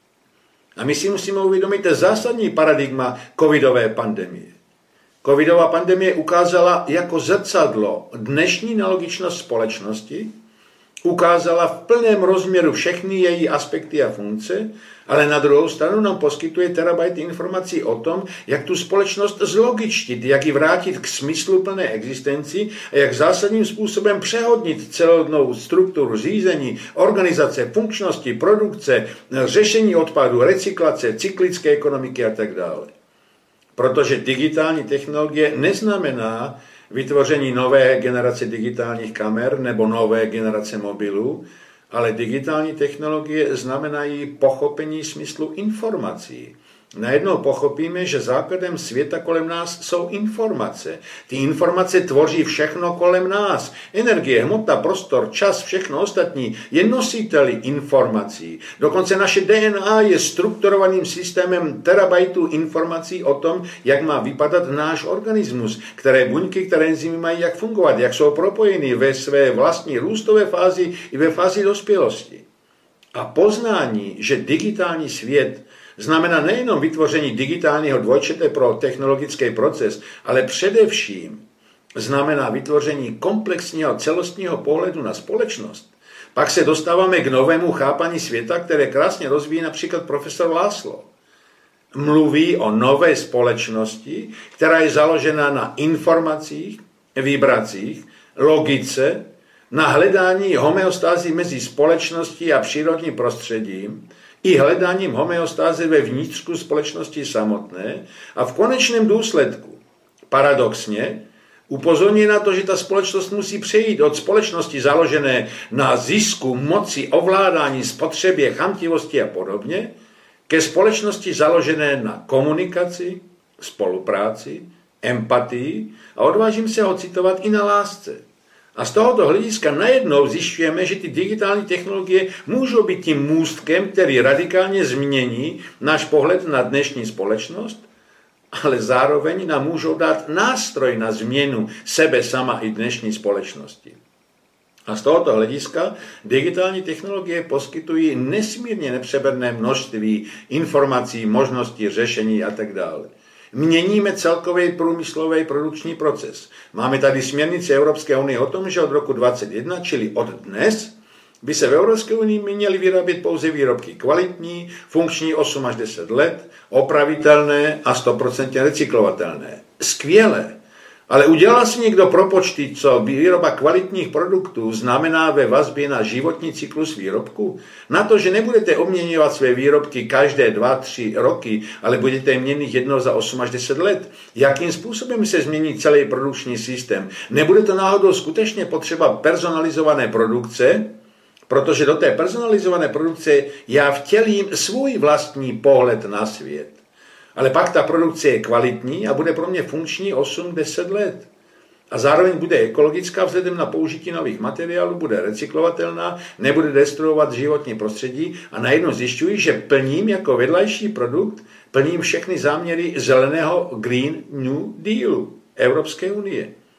A my si musíme uvědomit zásadní paradigma covidové pandemie. Covidová pandemie ukázala jako zrcadlo dnešní nelogičnost společnosti, ukázala v plném rozměru všechny její aspekty a funkce, ale na druhou stranu nám poskytuje terabajty informací o tom, jak tu společnost zlogičtit, jak ji vrátit k smyslu plné existenci a jak zásadním způsobem přehodnit celou strukturu řízení, organizace, funkčnosti, produkce, řešení odpadu, recyklace, cyklické ekonomiky a tak dále. Protože digitální technologie neznamená vytvoření nové generace digitálních kamer nebo nové generace mobilů, ale digitální technologie znamenají pochopení smyslu informací. Najednou pochopíme, že základem světa kolem nás jsou informace. Ty informace tvoří všechno kolem nás. Energie, hmota, prostor, čas, všechno ostatní je nositeli informací. Dokonce naše D N A je strukturovaným systémem terabajtů informací o tom, jak má vypadat náš organismus, které buňky, které enzymy mají jak fungovat, jak jsou propojeny ve své vlastní růstové fázi i ve fázi dospělosti. A poznání, že digitální svět znamená nejenom vytvoření digitálního dvojčete pro technologický proces, ale především znamená vytvoření komplexního celostního pohledu na společnost. Pak se dostáváme k novému chápání světa, které krásně rozvíjí například profesor Laszlo. Mluví o nové společnosti, která je založena na informacích, vibracích, logice, na hledání homeostázy mezi společností a přírodním prostředím, i hledáním homeostáze ve vnitřku společnosti samotné a v konečném důsledku, paradoxně, upozorní na to, že ta společnost musí přejít od společnosti založené na zisku, moci, ovládání, spotřebě, chamtivosti a podobně, ke společnosti založené na komunikaci, spolupráci, empatii a odvážím se ho citovat i na lásce. A z tohoto hlediska najednou zjišťujeme, že ty digitální technologie můžou být tím můstkem, který radikálně změní náš pohled na dnešní společnost, ale zároveň nám můžou dát nástroj na změnu sebe sama i dnešní společnosti. A z tohoto hlediska digitální technologie poskytují nesmírně nepřeberné množství informací, možností, řešení a tak dále. Měníme celkový průmyslový produkční proces. Máme tady směrnici Evropské unie o tom, že od roku dvacet jedna, čili od dnes, by se v Evropské unii měly vyrábět pouze výrobky kvalitní, funkční osm až deset let, opravitelné a sto procent recyklovatelné. Skvělé. Ale udělal si někdo propočty, co výroba kvalitních produktů znamená ve vazbě na životní cyklus výrobku? Na to, že nebudete obměňovat své výrobky každé dva, tři roky, ale budete je měnit jednou za osm až deset let. Jakým způsobem se změní celý produkční systém? Nebude to náhodou skutečně potřeba personalizované produkce? Protože do té personalizované produkce já vtělím svůj vlastní pohled na svět. Ale pak ta produkce je kvalitní a bude pro mě funkční osm až deset let. A zároveň bude ekologická vzhledem na použití nových materiálů, bude recyklovatelná, nebude destruovat životní prostředí a najednou zjišťuji, že plním jako vedlejší produkt, plním všechny záměry zeleného Green New Dealu Evropské unie.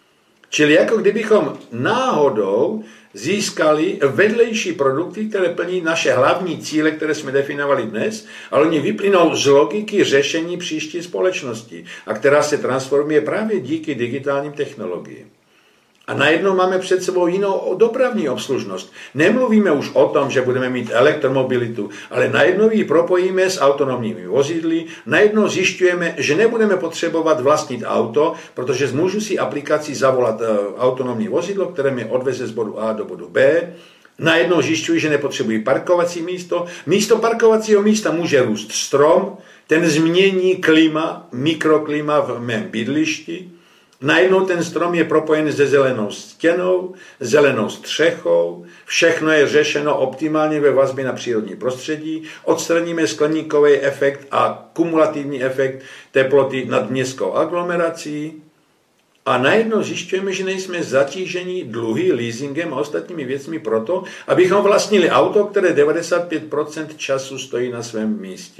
Čili jako kdybychom náhodou získali vedlejší produkty, které plní naše hlavní cíle, které jsme definovali dnes, ale oni vyplynou z logiky řešení příští společnosti, a která se transformuje právě díky digitálním technologiím. A najednou máme před sebou jinou dopravní obslužnost. Nemluvíme už o tom, že budeme mít elektromobilitu, ale najednou ji propojíme s autonomními vozidly, najednou zjišťujeme, že nebudeme potřebovat vlastnit auto, protože můžu si aplikací zavolat autonomní vozidlo, které mě odveze z bodu A do bodu B. Najednou zjišťuji, že nepotřebuji parkovací místo. Místo parkovacího místa může růst strom, ten změní klima, mikroklima v mém bydlišti. Najednou ten strom je propojen se zelenou stěnou, zelenou střechou, všechno je řešeno optimálně ve vazbě na přírodní prostředí, odstraníme skleníkový efekt a kumulativní efekt teploty nad městskou aglomerací a najednou zjišťujeme, že nejsme zatíženi dluhy, leasingem a ostatními věcmi proto, abychom vlastnili auto, které devadesát pět procent času stojí na svém místě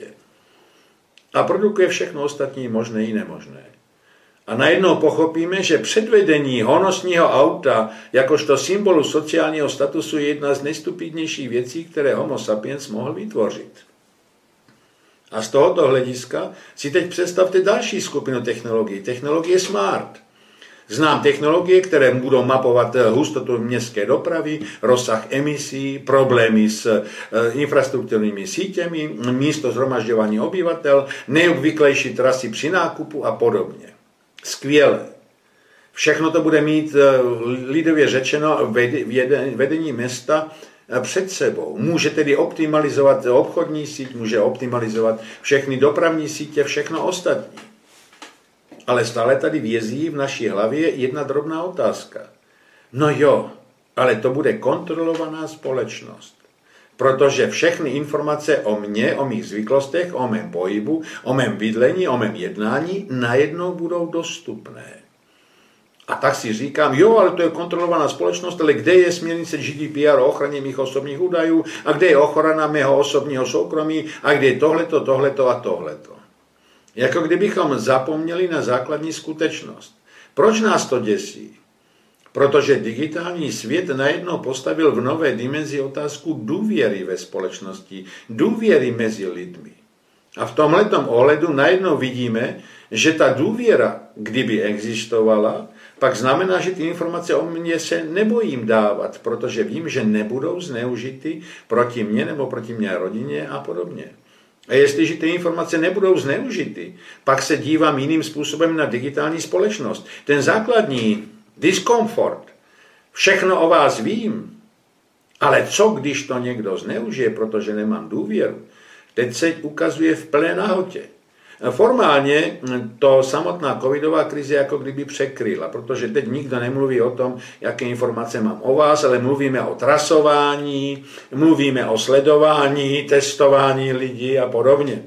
a produkuje všechno ostatní možné i nemožné. A najednou pochopíme, že předvedení honosního auta jakožto symbolu sociálního statusu je jedna z nejstupidnějších věcí, které Homo sapiens mohl vytvořit. A z tohoto hlediska si teď představte další skupinu technologií. Technologie smart. Znám technologie, které budou mapovat hustotu městské dopravy, rozsah emisí, problémy s infrastrukturními sítěmi, místo shromažďování obyvatel, nejobvyklejší trasy při nákupu a podobně. Skvěle. Všechno to bude mít, lidově řečeno, vedení města před sebou. Může tedy optimalizovat obchodní síť, může optimalizovat všechny dopravní sítě, všechno ostatní. Ale stále tady vězí v naší hlavě jedna drobná otázka. No jo, ale to bude kontrolovaná společnost. Protože všechny informace o mně, o mých zvyklostech, o mém pohybu, o mém bydlení, o mém jednání najednou budou dostupné. A tak si říkám, jo, ale to je kontrolovaná společnost, ale kde je směrnice G D P R o ochraně mých osobních údajů a kde je ochrana mého osobního soukromí a kde je tohleto, tohleto a tohleto. Jako kdybychom zapomněli na základní skutečnost. Proč nás to děsí? Protože digitální svět najednou postavil v nové dimenzi otázku důvěry ve společnosti, důvěry mezi lidmi. A v tomhletom ohledu najednou vidíme, že ta důvěra, kdyby existovala, pak znamená, že ty informace o mně se nebojím dávat, protože vím, že nebudou zneužity proti mně nebo proti mé rodině a podobně. A jestliže ty informace nebudou zneužity, pak se dívám jiným způsobem na digitální společnost. Ten základní diskomfort, všechno o vás vím, ale co když to někdo zneužije, protože nemám důvěru, teď se ukazuje v plné nahotě. Formálně to samotná covidová krize jako kdyby překryla, protože teď nikdo nemluví o tom, jaké informace mám o vás, ale mluvíme o trasování, mluvíme o sledování, testování lidí a podobně.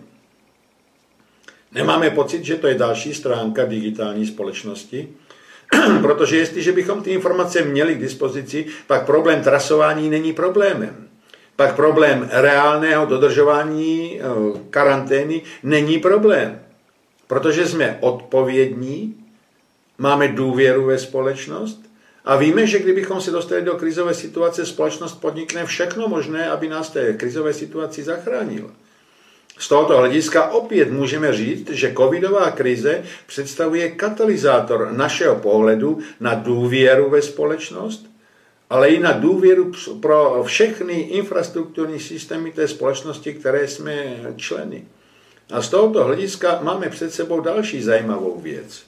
Nemáme pocit, že to je další stránka digitální společnosti, protože jestliže bychom ty informace měli k dispozici, pak problém trasování není problémem. Pak problém reálného dodržování karantény není problém, protože jsme odpovědní, máme důvěru ve společnost a víme, že kdybychom se dostali do krizové situace, společnost podnikne všechno možné, aby nás té krizové situaci zachránila. Z tohoto hlediska opět můžeme říct, že covidová krize představuje katalyzátor našeho pohledu na důvěru ve společnost, ale i na důvěru pro všechny infrastrukturní systémy té společnosti, které jsme členy. A z tohoto hlediska máme před sebou další zajímavou věc.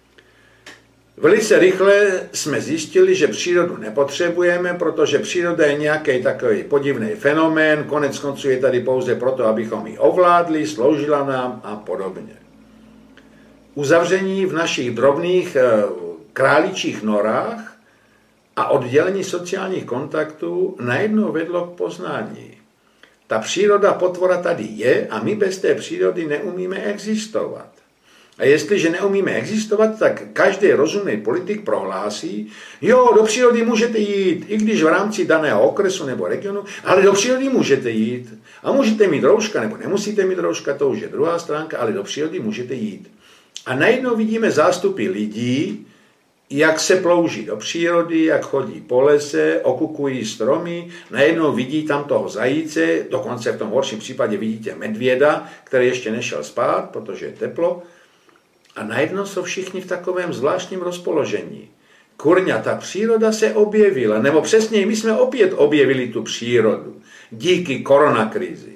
Velice rychle jsme zjistili, že přírodu nepotřebujeme, protože příroda je nějaký takový podivný fenomén, konec konců je tady pouze proto, abychom ji ovládli, sloužila nám a podobně. Uzavření v našich drobných králičích norách a oddělení sociálních kontaktů najednou vedlo k poznání. Ta příroda potvora tady je a my bez té přírody neumíme existovat. A jestliže neumíme existovat, tak každý rozumný politik prohlásí, jo, do přírody můžete jít, i když v rámci daného okresu nebo regionu, ale do přírody můžete jít. A můžete mít rouška, nebo nemusíte mít rouška, to už je druhá stránka, ale do přírody můžete jít. A najednou vidíme zástupy lidí, jak se plouží do přírody, jak chodí po lese, okukují stromy, najednou vidí tam toho zajíce, dokonce v tom horším případě vidíte medvěda, který ještě nešel spát, protože je teplo. A najednou jsou všichni v takovém zvláštním rozpoložení. Kurňa, ta příroda se objevila, nebo přesněji, my jsme opět objevili tu přírodu díky koronakrizi.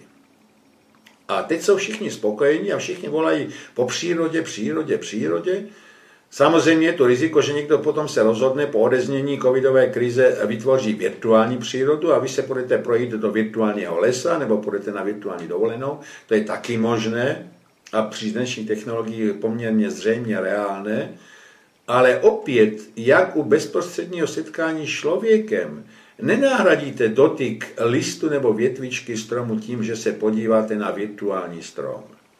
A teď jsou všichni spokojení a všichni volají po přírodě, přírodě, přírodě. Samozřejmě je to riziko, že někdo potom se rozhodne po odeznění covidové krize vytvoří virtuální přírodu a vy se budete projít do virtuálního lesa nebo půjdete na virtuální dovolenou. To je taky možné a při dnešní technologii poměrně zřejmě reálné. Ale opět, jak u bezprostředního setkání s člověkem, nenahradíte dotyk listu nebo větvičky stromu tím, že se podíváte na virtuální strom.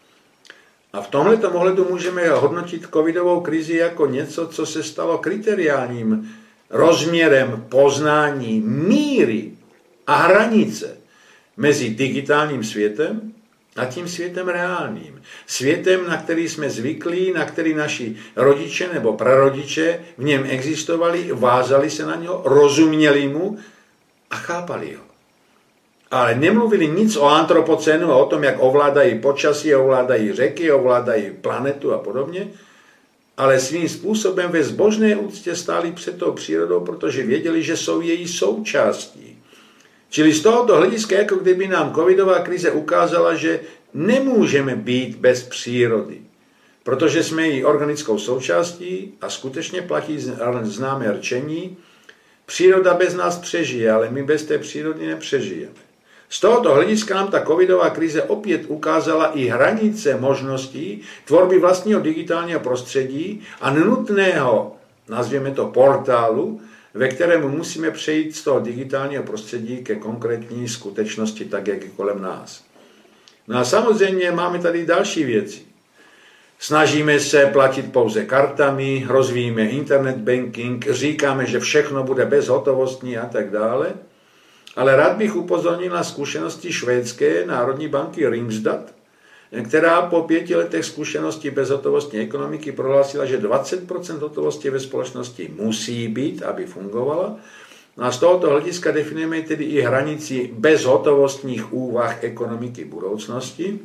A v tomto ohledu můžeme hodnotit covidovou krizi jako něco, co se stalo kriteriálním rozměrem poznání míry a hranice mezi digitálním světem a tím světem reálným. Světem, na který jsme zvyklí, na který naši rodiče nebo prarodiče v něm existovali, vázali se na něho, rozuměli mu a chápali ho. Ale nemluvili nic o antropocenu a o tom, jak ovládají počasí, ovládají řeky, ovládají planetu a podobně, ale svým způsobem ve zbožné úctě stáli před tou přírodou, protože věděli, že jsou její součástí. Čili z tohoto hlediska, jako kdyby nám covidová krize ukázala, že nemůžeme být bez přírody, protože jsme její organickou součástí a skutečně platí známé rčení, příroda bez nás přežije, ale my bez té přírody nepřežijeme. Z tohoto hlediska nám ta covidová krize opět ukázala i hranice možností tvorby vlastního digitálního prostředí a nutného, nazvěme to portálu, ve kterém musíme přejít z toho digitálního prostředí ke konkrétní skutečnosti, tak jak je kolem nás. No a samozřejmě máme tady další věci. Snažíme se platit pouze kartami, rozvíjíme internet banking, říkáme, že všechno bude bezhotovostní a tak dále. Ale rád bych upozornil na zkušenosti švédské národní banky Ringstat, která po pěti letech zkušeností bezhotovostní ekonomiky prohlásila, že dvacet procent hotovosti ve společnosti musí být, aby fungovala. A z tohoto hlediska definujeme tedy i hranici bezhotovostních úvah ekonomiky budoucnosti.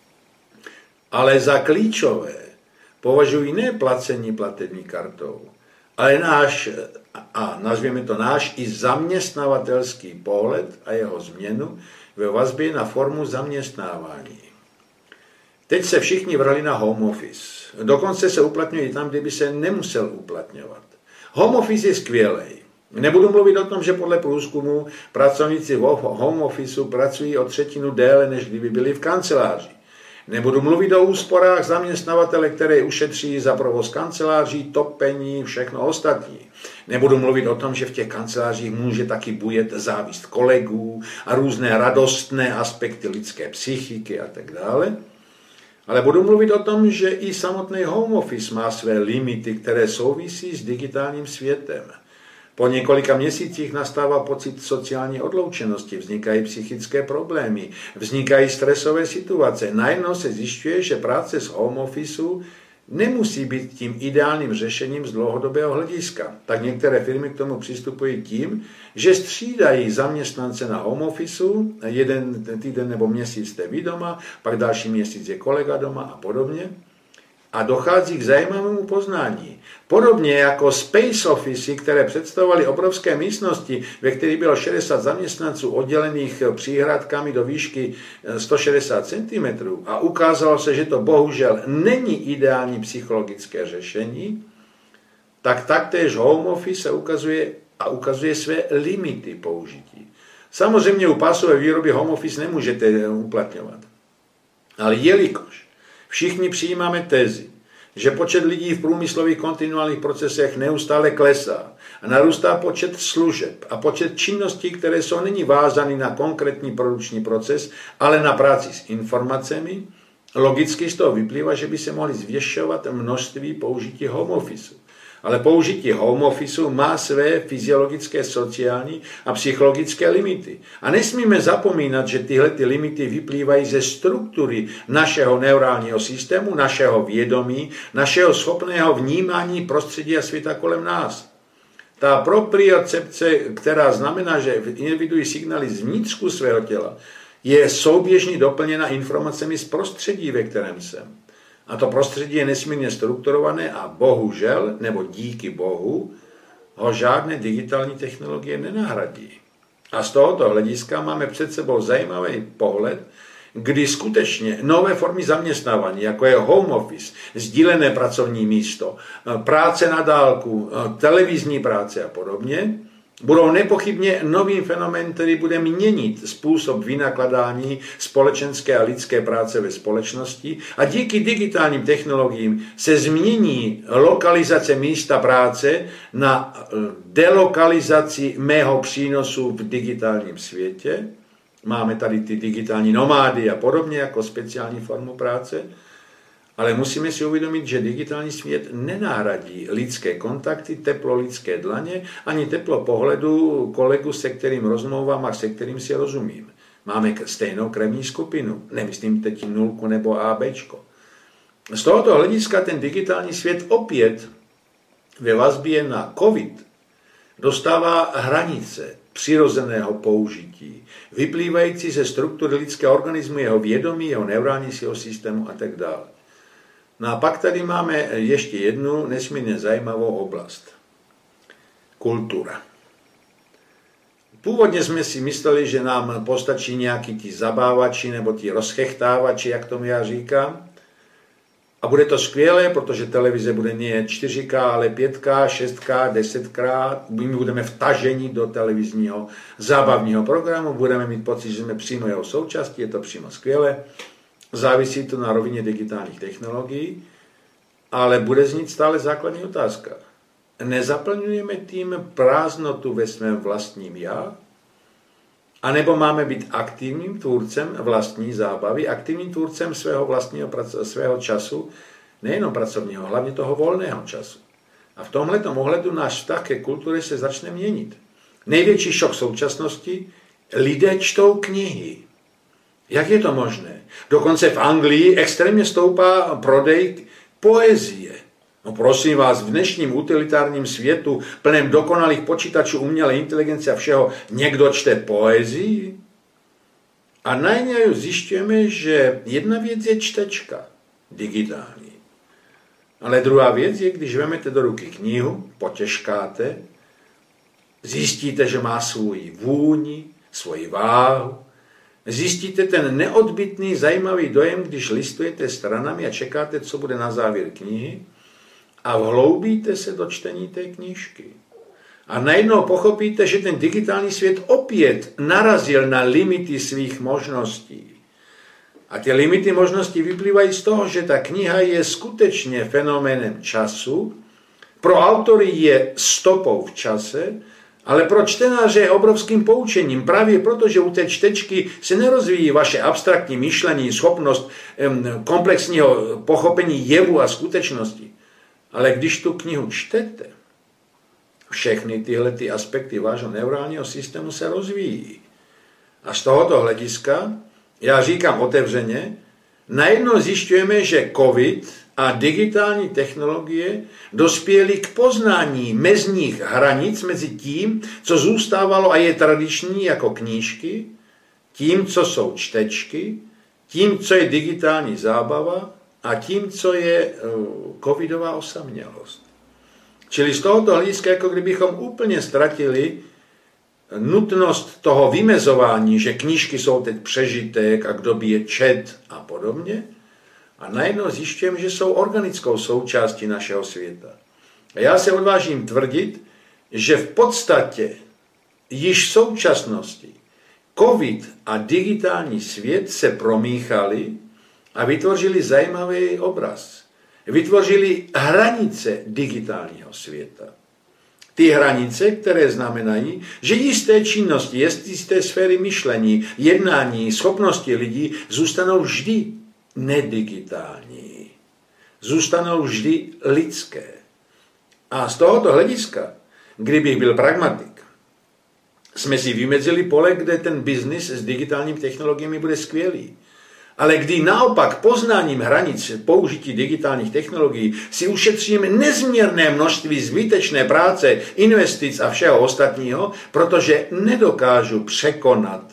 Ale za klíčové považují ne placení platební kartou, ale náš, a nazvěme to náš i zaměstnavatelský pohled a jeho změnu ve vazbě na formu zaměstnávání. Teď se všichni vrhli na home office. Dokonce se uplatňují tam, kde by se nemusel uplatňovat. Home office je skvělej. Nebudu mluvit o tom, že podle průzkumu pracovníci v home officeu pracují o třetinu déle, než kdyby byli v kanceláři. Nebudu mluvit o úsporách zaměstnavatele, které ušetří za provoz kanceláří, topení, všechno ostatní. Nebudu mluvit o tom, že v těch kancelářích může taky bujet závist kolegů a různé radostné aspekty lidské psychiky a tak dále. Ale budu mluvit o tom, že i samotný home office má své limity, které souvisí s digitálním světem. Po několika měsících nastává pocit sociální odloučenosti, vznikají psychické problémy, vznikají stresové situace. Najednou se zjišťuje, že práce z home officeu nemusí být tím ideálním řešením z dlouhodobého hlediska. Tak některé firmy k tomu přistupují tím, že střídají zaměstnance na home officeu, jeden týden nebo měsíc jste vy doma, pak další měsíc je kolega doma a podobně. A dochází k zajímavému poznání. Podobně jako space office, které představovaly obrovské místnosti, ve kterých bylo šedesát zaměstnanců oddělených příhradkami do výšky sto šedesát centimetrů a ukázalo se, že to bohužel není ideální psychologické řešení, tak taktéž home office se ukazuje a ukazuje své limity použití. Samozřejmě u pásové výroby home office nemůžete uplatňovat. Ale jelikož všichni přijímáme tezi, že počet lidí v průmyslových kontinuálních procesech neustále klesá a narůstá počet služeb a počet činností, které jsou nyní vázány na konkrétní produkční proces, ale na práci s informacemi, logicky z toho vyplývá, že by se mohly zvětšovat množství použití home office. Ale použití home officeu má své fyziologické, sociální a psychologické limity. A nesmíme zapomínat, že tyhle ty limity vyplývají ze struktury našeho neurálního systému, našeho vědomí, našeho schopného vnímání prostředí a světa kolem nás. Ta propriocepce, která znamená, že individují signály zvnitřku svého těla, je souběžně doplněna informacemi z prostředí, ve kterém jsem. A to prostředí je nesmírně strukturované a bohužel, nebo díky bohu, ho žádné digitální technologie nenahradí. A z tohoto hlediska máme před sebou zajímavý pohled, kdy skutečně nové formy zaměstnávání, jako je home office, sdílené pracovní místo, práce na dálku, televizní práce a podobně, budou nepochybně novým fenoménem, který bude měnit způsob vynakladání společenské a lidské práce ve společnosti a díky digitálním technologiím se změní lokalizace místa práce na delokalizaci mého přínosu v digitálním světě. Máme tady ty digitální nomády a podobně jako speciální formu práce. Ale musíme si uvědomit, že digitální svět nenahradí lidské kontakty, teplo lidské dlaně, ani teplo pohledu kolegu, se kterým rozmlouvám a se kterým si rozumím. Máme stejnou krevní skupinu, nemyslím teď nulku nebo ABčko. Z tohoto hlediska ten digitální svět opět ve vazbě na COVID dostává hranice přirozeného použití, vyplývající ze struktury lidského organismu, jeho vědomí, jeho neurálního systému a tak dále. No a pak tady máme ještě jednu nesmírně zajímavou oblast. Kultura. Původně jsme si mysleli, že nám postačí nějaký ti zabávači nebo ti rozchechtávači, jak tomu já říkám. A bude to skvělé, protože televize bude nie čtyři ká, ale pět ká, šest ká, deset ká. My budeme vtaženi do televizního zábavního programu, budeme mít pocit, že jsme přímo jeho součástí, je to přímo skvělé. Závisí to na rovině digitálních technologií, ale bude znít stále základní otázka. Nezaplňujeme tím prázdnotu ve svém vlastním já? A nebo máme být aktivním tvůrcem vlastní zábavy, aktivním tvůrcem svého vlastního svého času, nejenom pracovního, hlavně toho volného času. A v tomhletom ohledu náš vztah ke kultuře se začne měnit. Největší šok současnosti, lidé čtou knihy. Jak je to možné? Dokonce v Anglii extrémně stoupá prodej poezie. No prosím vás, v dnešním utilitárním světu, plném dokonalých počítačů, umělé inteligence a všeho, někdo čte poezii? A najednou zjišťujeme, že jedna věc je čtečka, digitální. Ale druhá věc je, když vezmete do ruky knihu, potěžkáte, zjistíte, že má svůj vůni, svoji váhu, zjistíte ten neodbytný zajímavý dojem, když listujete stranami a čekáte, co bude na závěr knihy a vhloubíte se do čtení té knížky. A najednou pochopíte, že ten digitální svět opět narazil na limity svých možností. A ty limity možností vyplývají z toho, že ta kniha je skutečně fenoménem času, pro autory je stopou v čase, ale pro čtenáře je obrovským poučením, právě proto, že u té čtečky se nerozvíjí vaše abstraktní myšlení, schopnost komplexního pochopení jevu a skutečnosti. Ale když tu knihu čtete, všechny tyhle ty aspekty vášho neurálního systému se rozvíjí. A z tohoto hlediska, já říkám otevřeně, najednou zjišťujeme, že COVID a digitální technologie dospěly k poznání mezních hranic mezi tím, co zůstávalo a je tradiční jako knížky, tím, co jsou čtečky, tím, co je digitální zábava a tím, co je covidová osamělost. Čili z tohoto hlediska, jako kdybychom úplně ztratili nutnost toho vymezování, že knížky jsou teď přežitek a kdo by je čet a podobně, a najednou zjišťujeme, že jsou organickou součástí našeho světa. A já se odvážím tvrdit, že v podstatě již v současnosti COVID a digitální svět se promíchali a vytvořili zajímavý obraz. Vytvořili hranice digitálního světa. Ty hranice, které znamenají, že jisté činnosti, jisté sféry myšlení, jednání, schopnosti lidí zůstanou vždy nedigitální. Zůstanou vždy lidské. A z tohoto hlediska, kdybych byl pragmatik, jsme si vymezili pole, kde ten biznis s digitálními technologiemi bude skvělý. Ale kdy naopak poznáním hranic použití digitálních technologií si ušetříme nezměrné množství zbytečné práce, investic a všeho ostatního, protože nedokážu překonat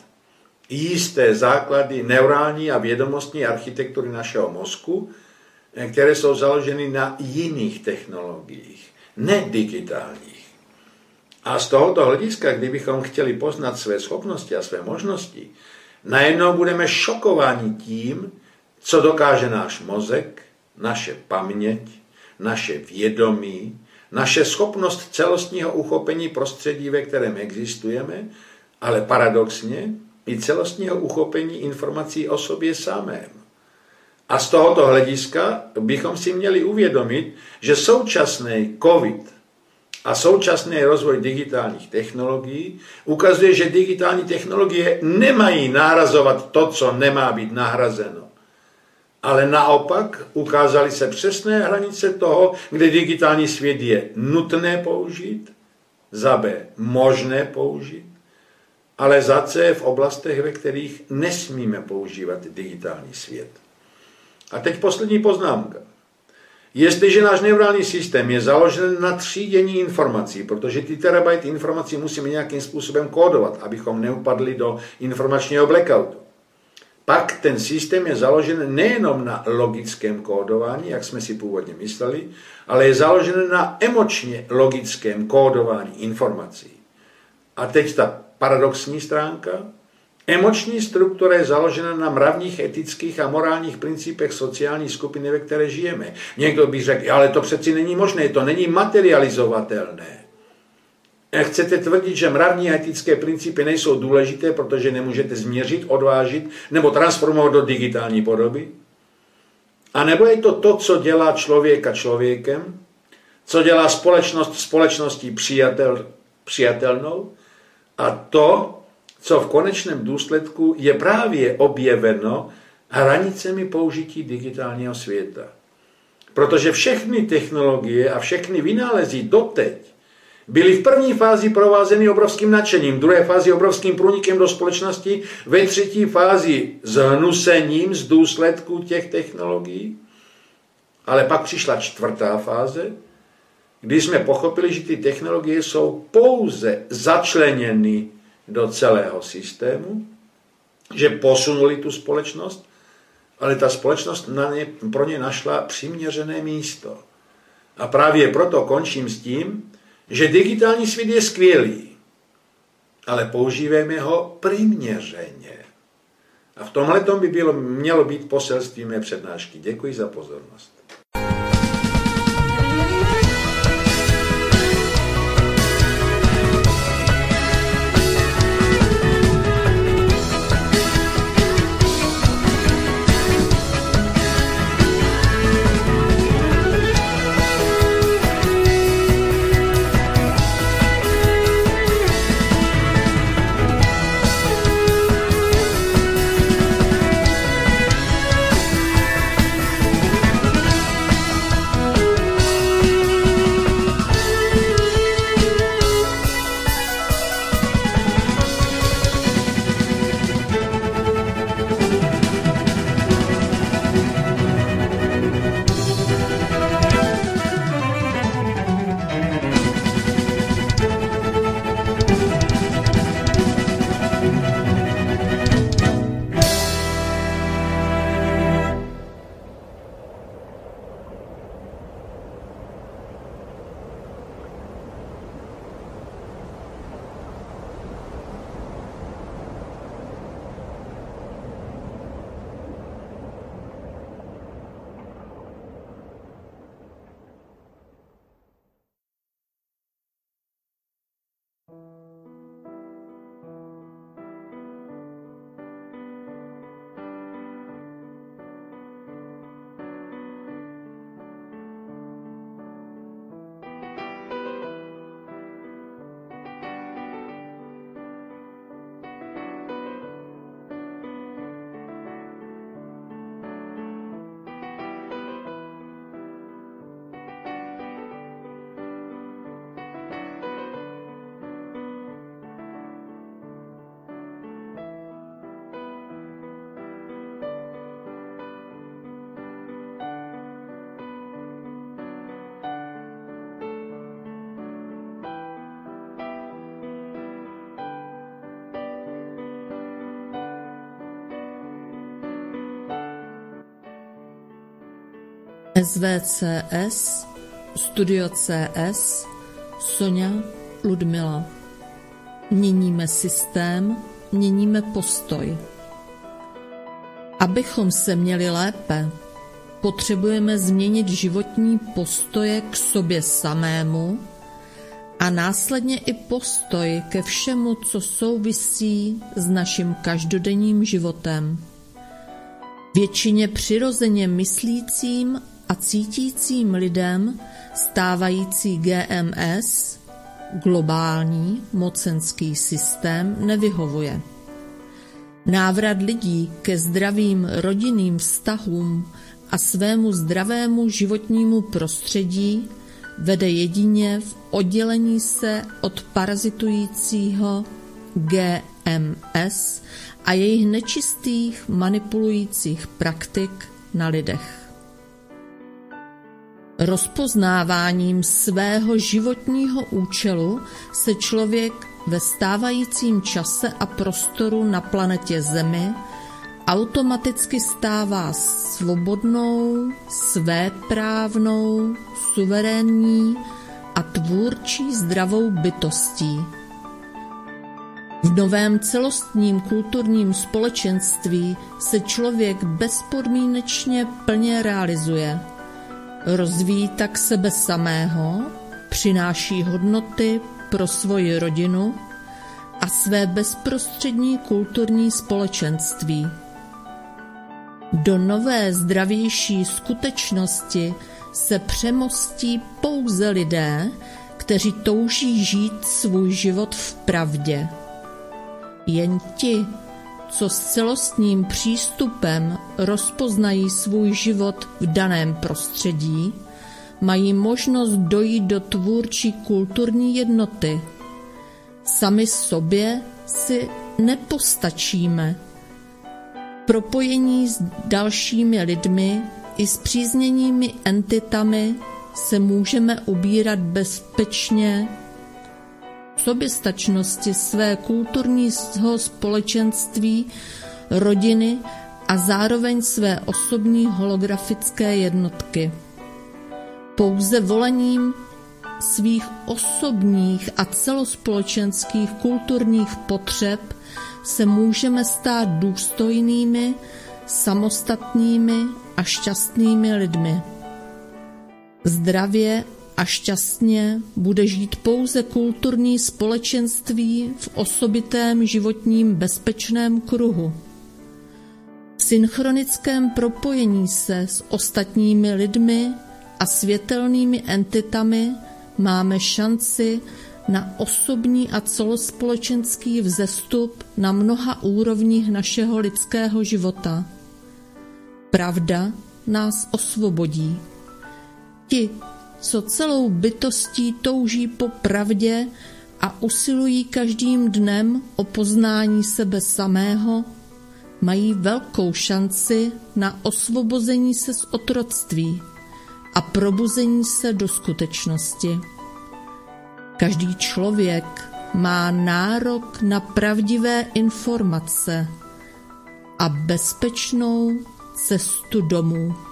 jisté základy neurální a vědomostní architektury našeho mozku, které jsou založeny na jiných technologiích, ne digitálních. A z tohoto hlediska, kdybychom chtěli poznat své schopnosti a své možnosti, najednou budeme šokováni tím, co dokáže náš mozek, naše paměť, naše vědomí, naše schopnost celostního uchopení prostředí, ve kterém existujeme, ale paradoxně i celostního uchopení informací o sobě samém. A z tohoto hlediska bychom si měli uvědomit, že současný COVID a současný rozvoj digitálních technologií ukazuje, že digitální technologie nemají nárazovat to, co nemá být nahrazeno. Ale naopak ukázaly se přesné hranice toho, kde digitální svět je nutné použít, za B možné použít, ale za C v oblastech, ve kterých nesmíme používat digitální svět. A teď poslední poznámka. Jestliže náš neurální systém je založen na třídění informací, protože ty terabajty informací musíme nějakým způsobem kódovat, abychom neupadli do informačního blackoutu, pak ten systém je založen nejenom na logickém kódování, jak jsme si původně mysleli, ale je založen na emočně logickém kódování informací. A teď ta paradoxní stránka. Emoční struktura je založena na mravních, etických a morálních principech sociální skupiny, ve které žijeme. Někdo by řekl, ale to přeci není možné, to není materializovatelné. Chcete tvrdit, že mravní a etické principy nejsou důležité, protože nemůžete změřit, odvážit nebo transformovat do digitální podoby? A nebo je to to, co dělá člověka člověkem, co dělá společnost společností přijatel, přijatelnou a to, co v konečném důsledku je právě objeveno hranicemi použití digitálního světa. Protože všechny technologie a všechny vynálezy doteď byly v první fázi provázeny obrovským nadšením, v druhé fázi obrovským průnikem do společnosti, ve třetí fázi zhnusením z důsledků těch technologií. Ale pak přišla čtvrtá fáze, kdy jsme pochopili, že ty technologie jsou pouze začleněny do celého systému, že posunuli tu společnost, ale ta společnost na ně, pro ně našla přiměřené místo. A právě proto končím s tím, že digitální svět je skvělý, ale používejme ho přiměřeně. A v tomhletom by bylo, mělo být poselství mé přednášky. Děkuji za pozornost. S V C S, Studio C S, Soňa, Ludmila. Měníme systém, měníme postoj. Abychom se měli lépe, potřebujeme změnit životní postoje k sobě samému a následně i postoj ke všemu, co souvisí s naším každodenním životem. Většině přirozeně myslícím a cítícím lidem stávající G M S, globální mocenský systém, nevyhovuje. Návrat lidí ke zdravým rodinným vztahům a svému zdravému životnímu prostředí vede jedině v oddělení se od parazitujícího G M S a jejich nečistých manipulujících praktik na lidech. Rozpoznáváním svého životního účelu se člověk ve stávajícím čase a prostoru na planetě Zemi automaticky stává svobodnou, svéprávnou, suverénní a tvůrčí zdravou bytostí. V novém celostním kulturním společenství se člověk bezpodmínečně plně realizuje. Rozvíjí tak sebe samého, přináší hodnoty pro svoji rodinu a své bezprostřední kulturní společenství. Do nové zdravější skutečnosti se přemostí pouze lidé, kteří touží žít svůj život v pravdě. Jen ti, co s celostním přístupem rozpoznají svůj život v daném prostředí, mají možnost dojít do tvůrčí kulturní jednoty. Sami sobě si nepostačíme. Propojení s dalšími lidmi i s přízněnými entitami se můžeme ubírat bezpečně k soběstačnosti své kulturního společenství, rodiny a zároveň své osobní holografické jednotky. Pouze volením svých osobních a celospolečenských kulturních potřeb se můžeme stát důstojnými, samostatnými a šťastnými lidmi. Zdravě a šťastně bude žít pouze kulturní společenství v osobitém životním bezpečném kruhu. V synchronickém propojení se s ostatními lidmi a světelnými entitami máme šanci na osobní a celospolečenský vzestup na mnoha úrovních našeho lidského života. Pravda nás osvobodí. Ti, co celou bytostí touží po pravdě a usilují každým dnem o poznání sebe samého, mají velkou šanci na osvobození se z otroctví a probuzení se do skutečnosti. Každý člověk má nárok na pravdivé informace a bezpečnou cestu domů.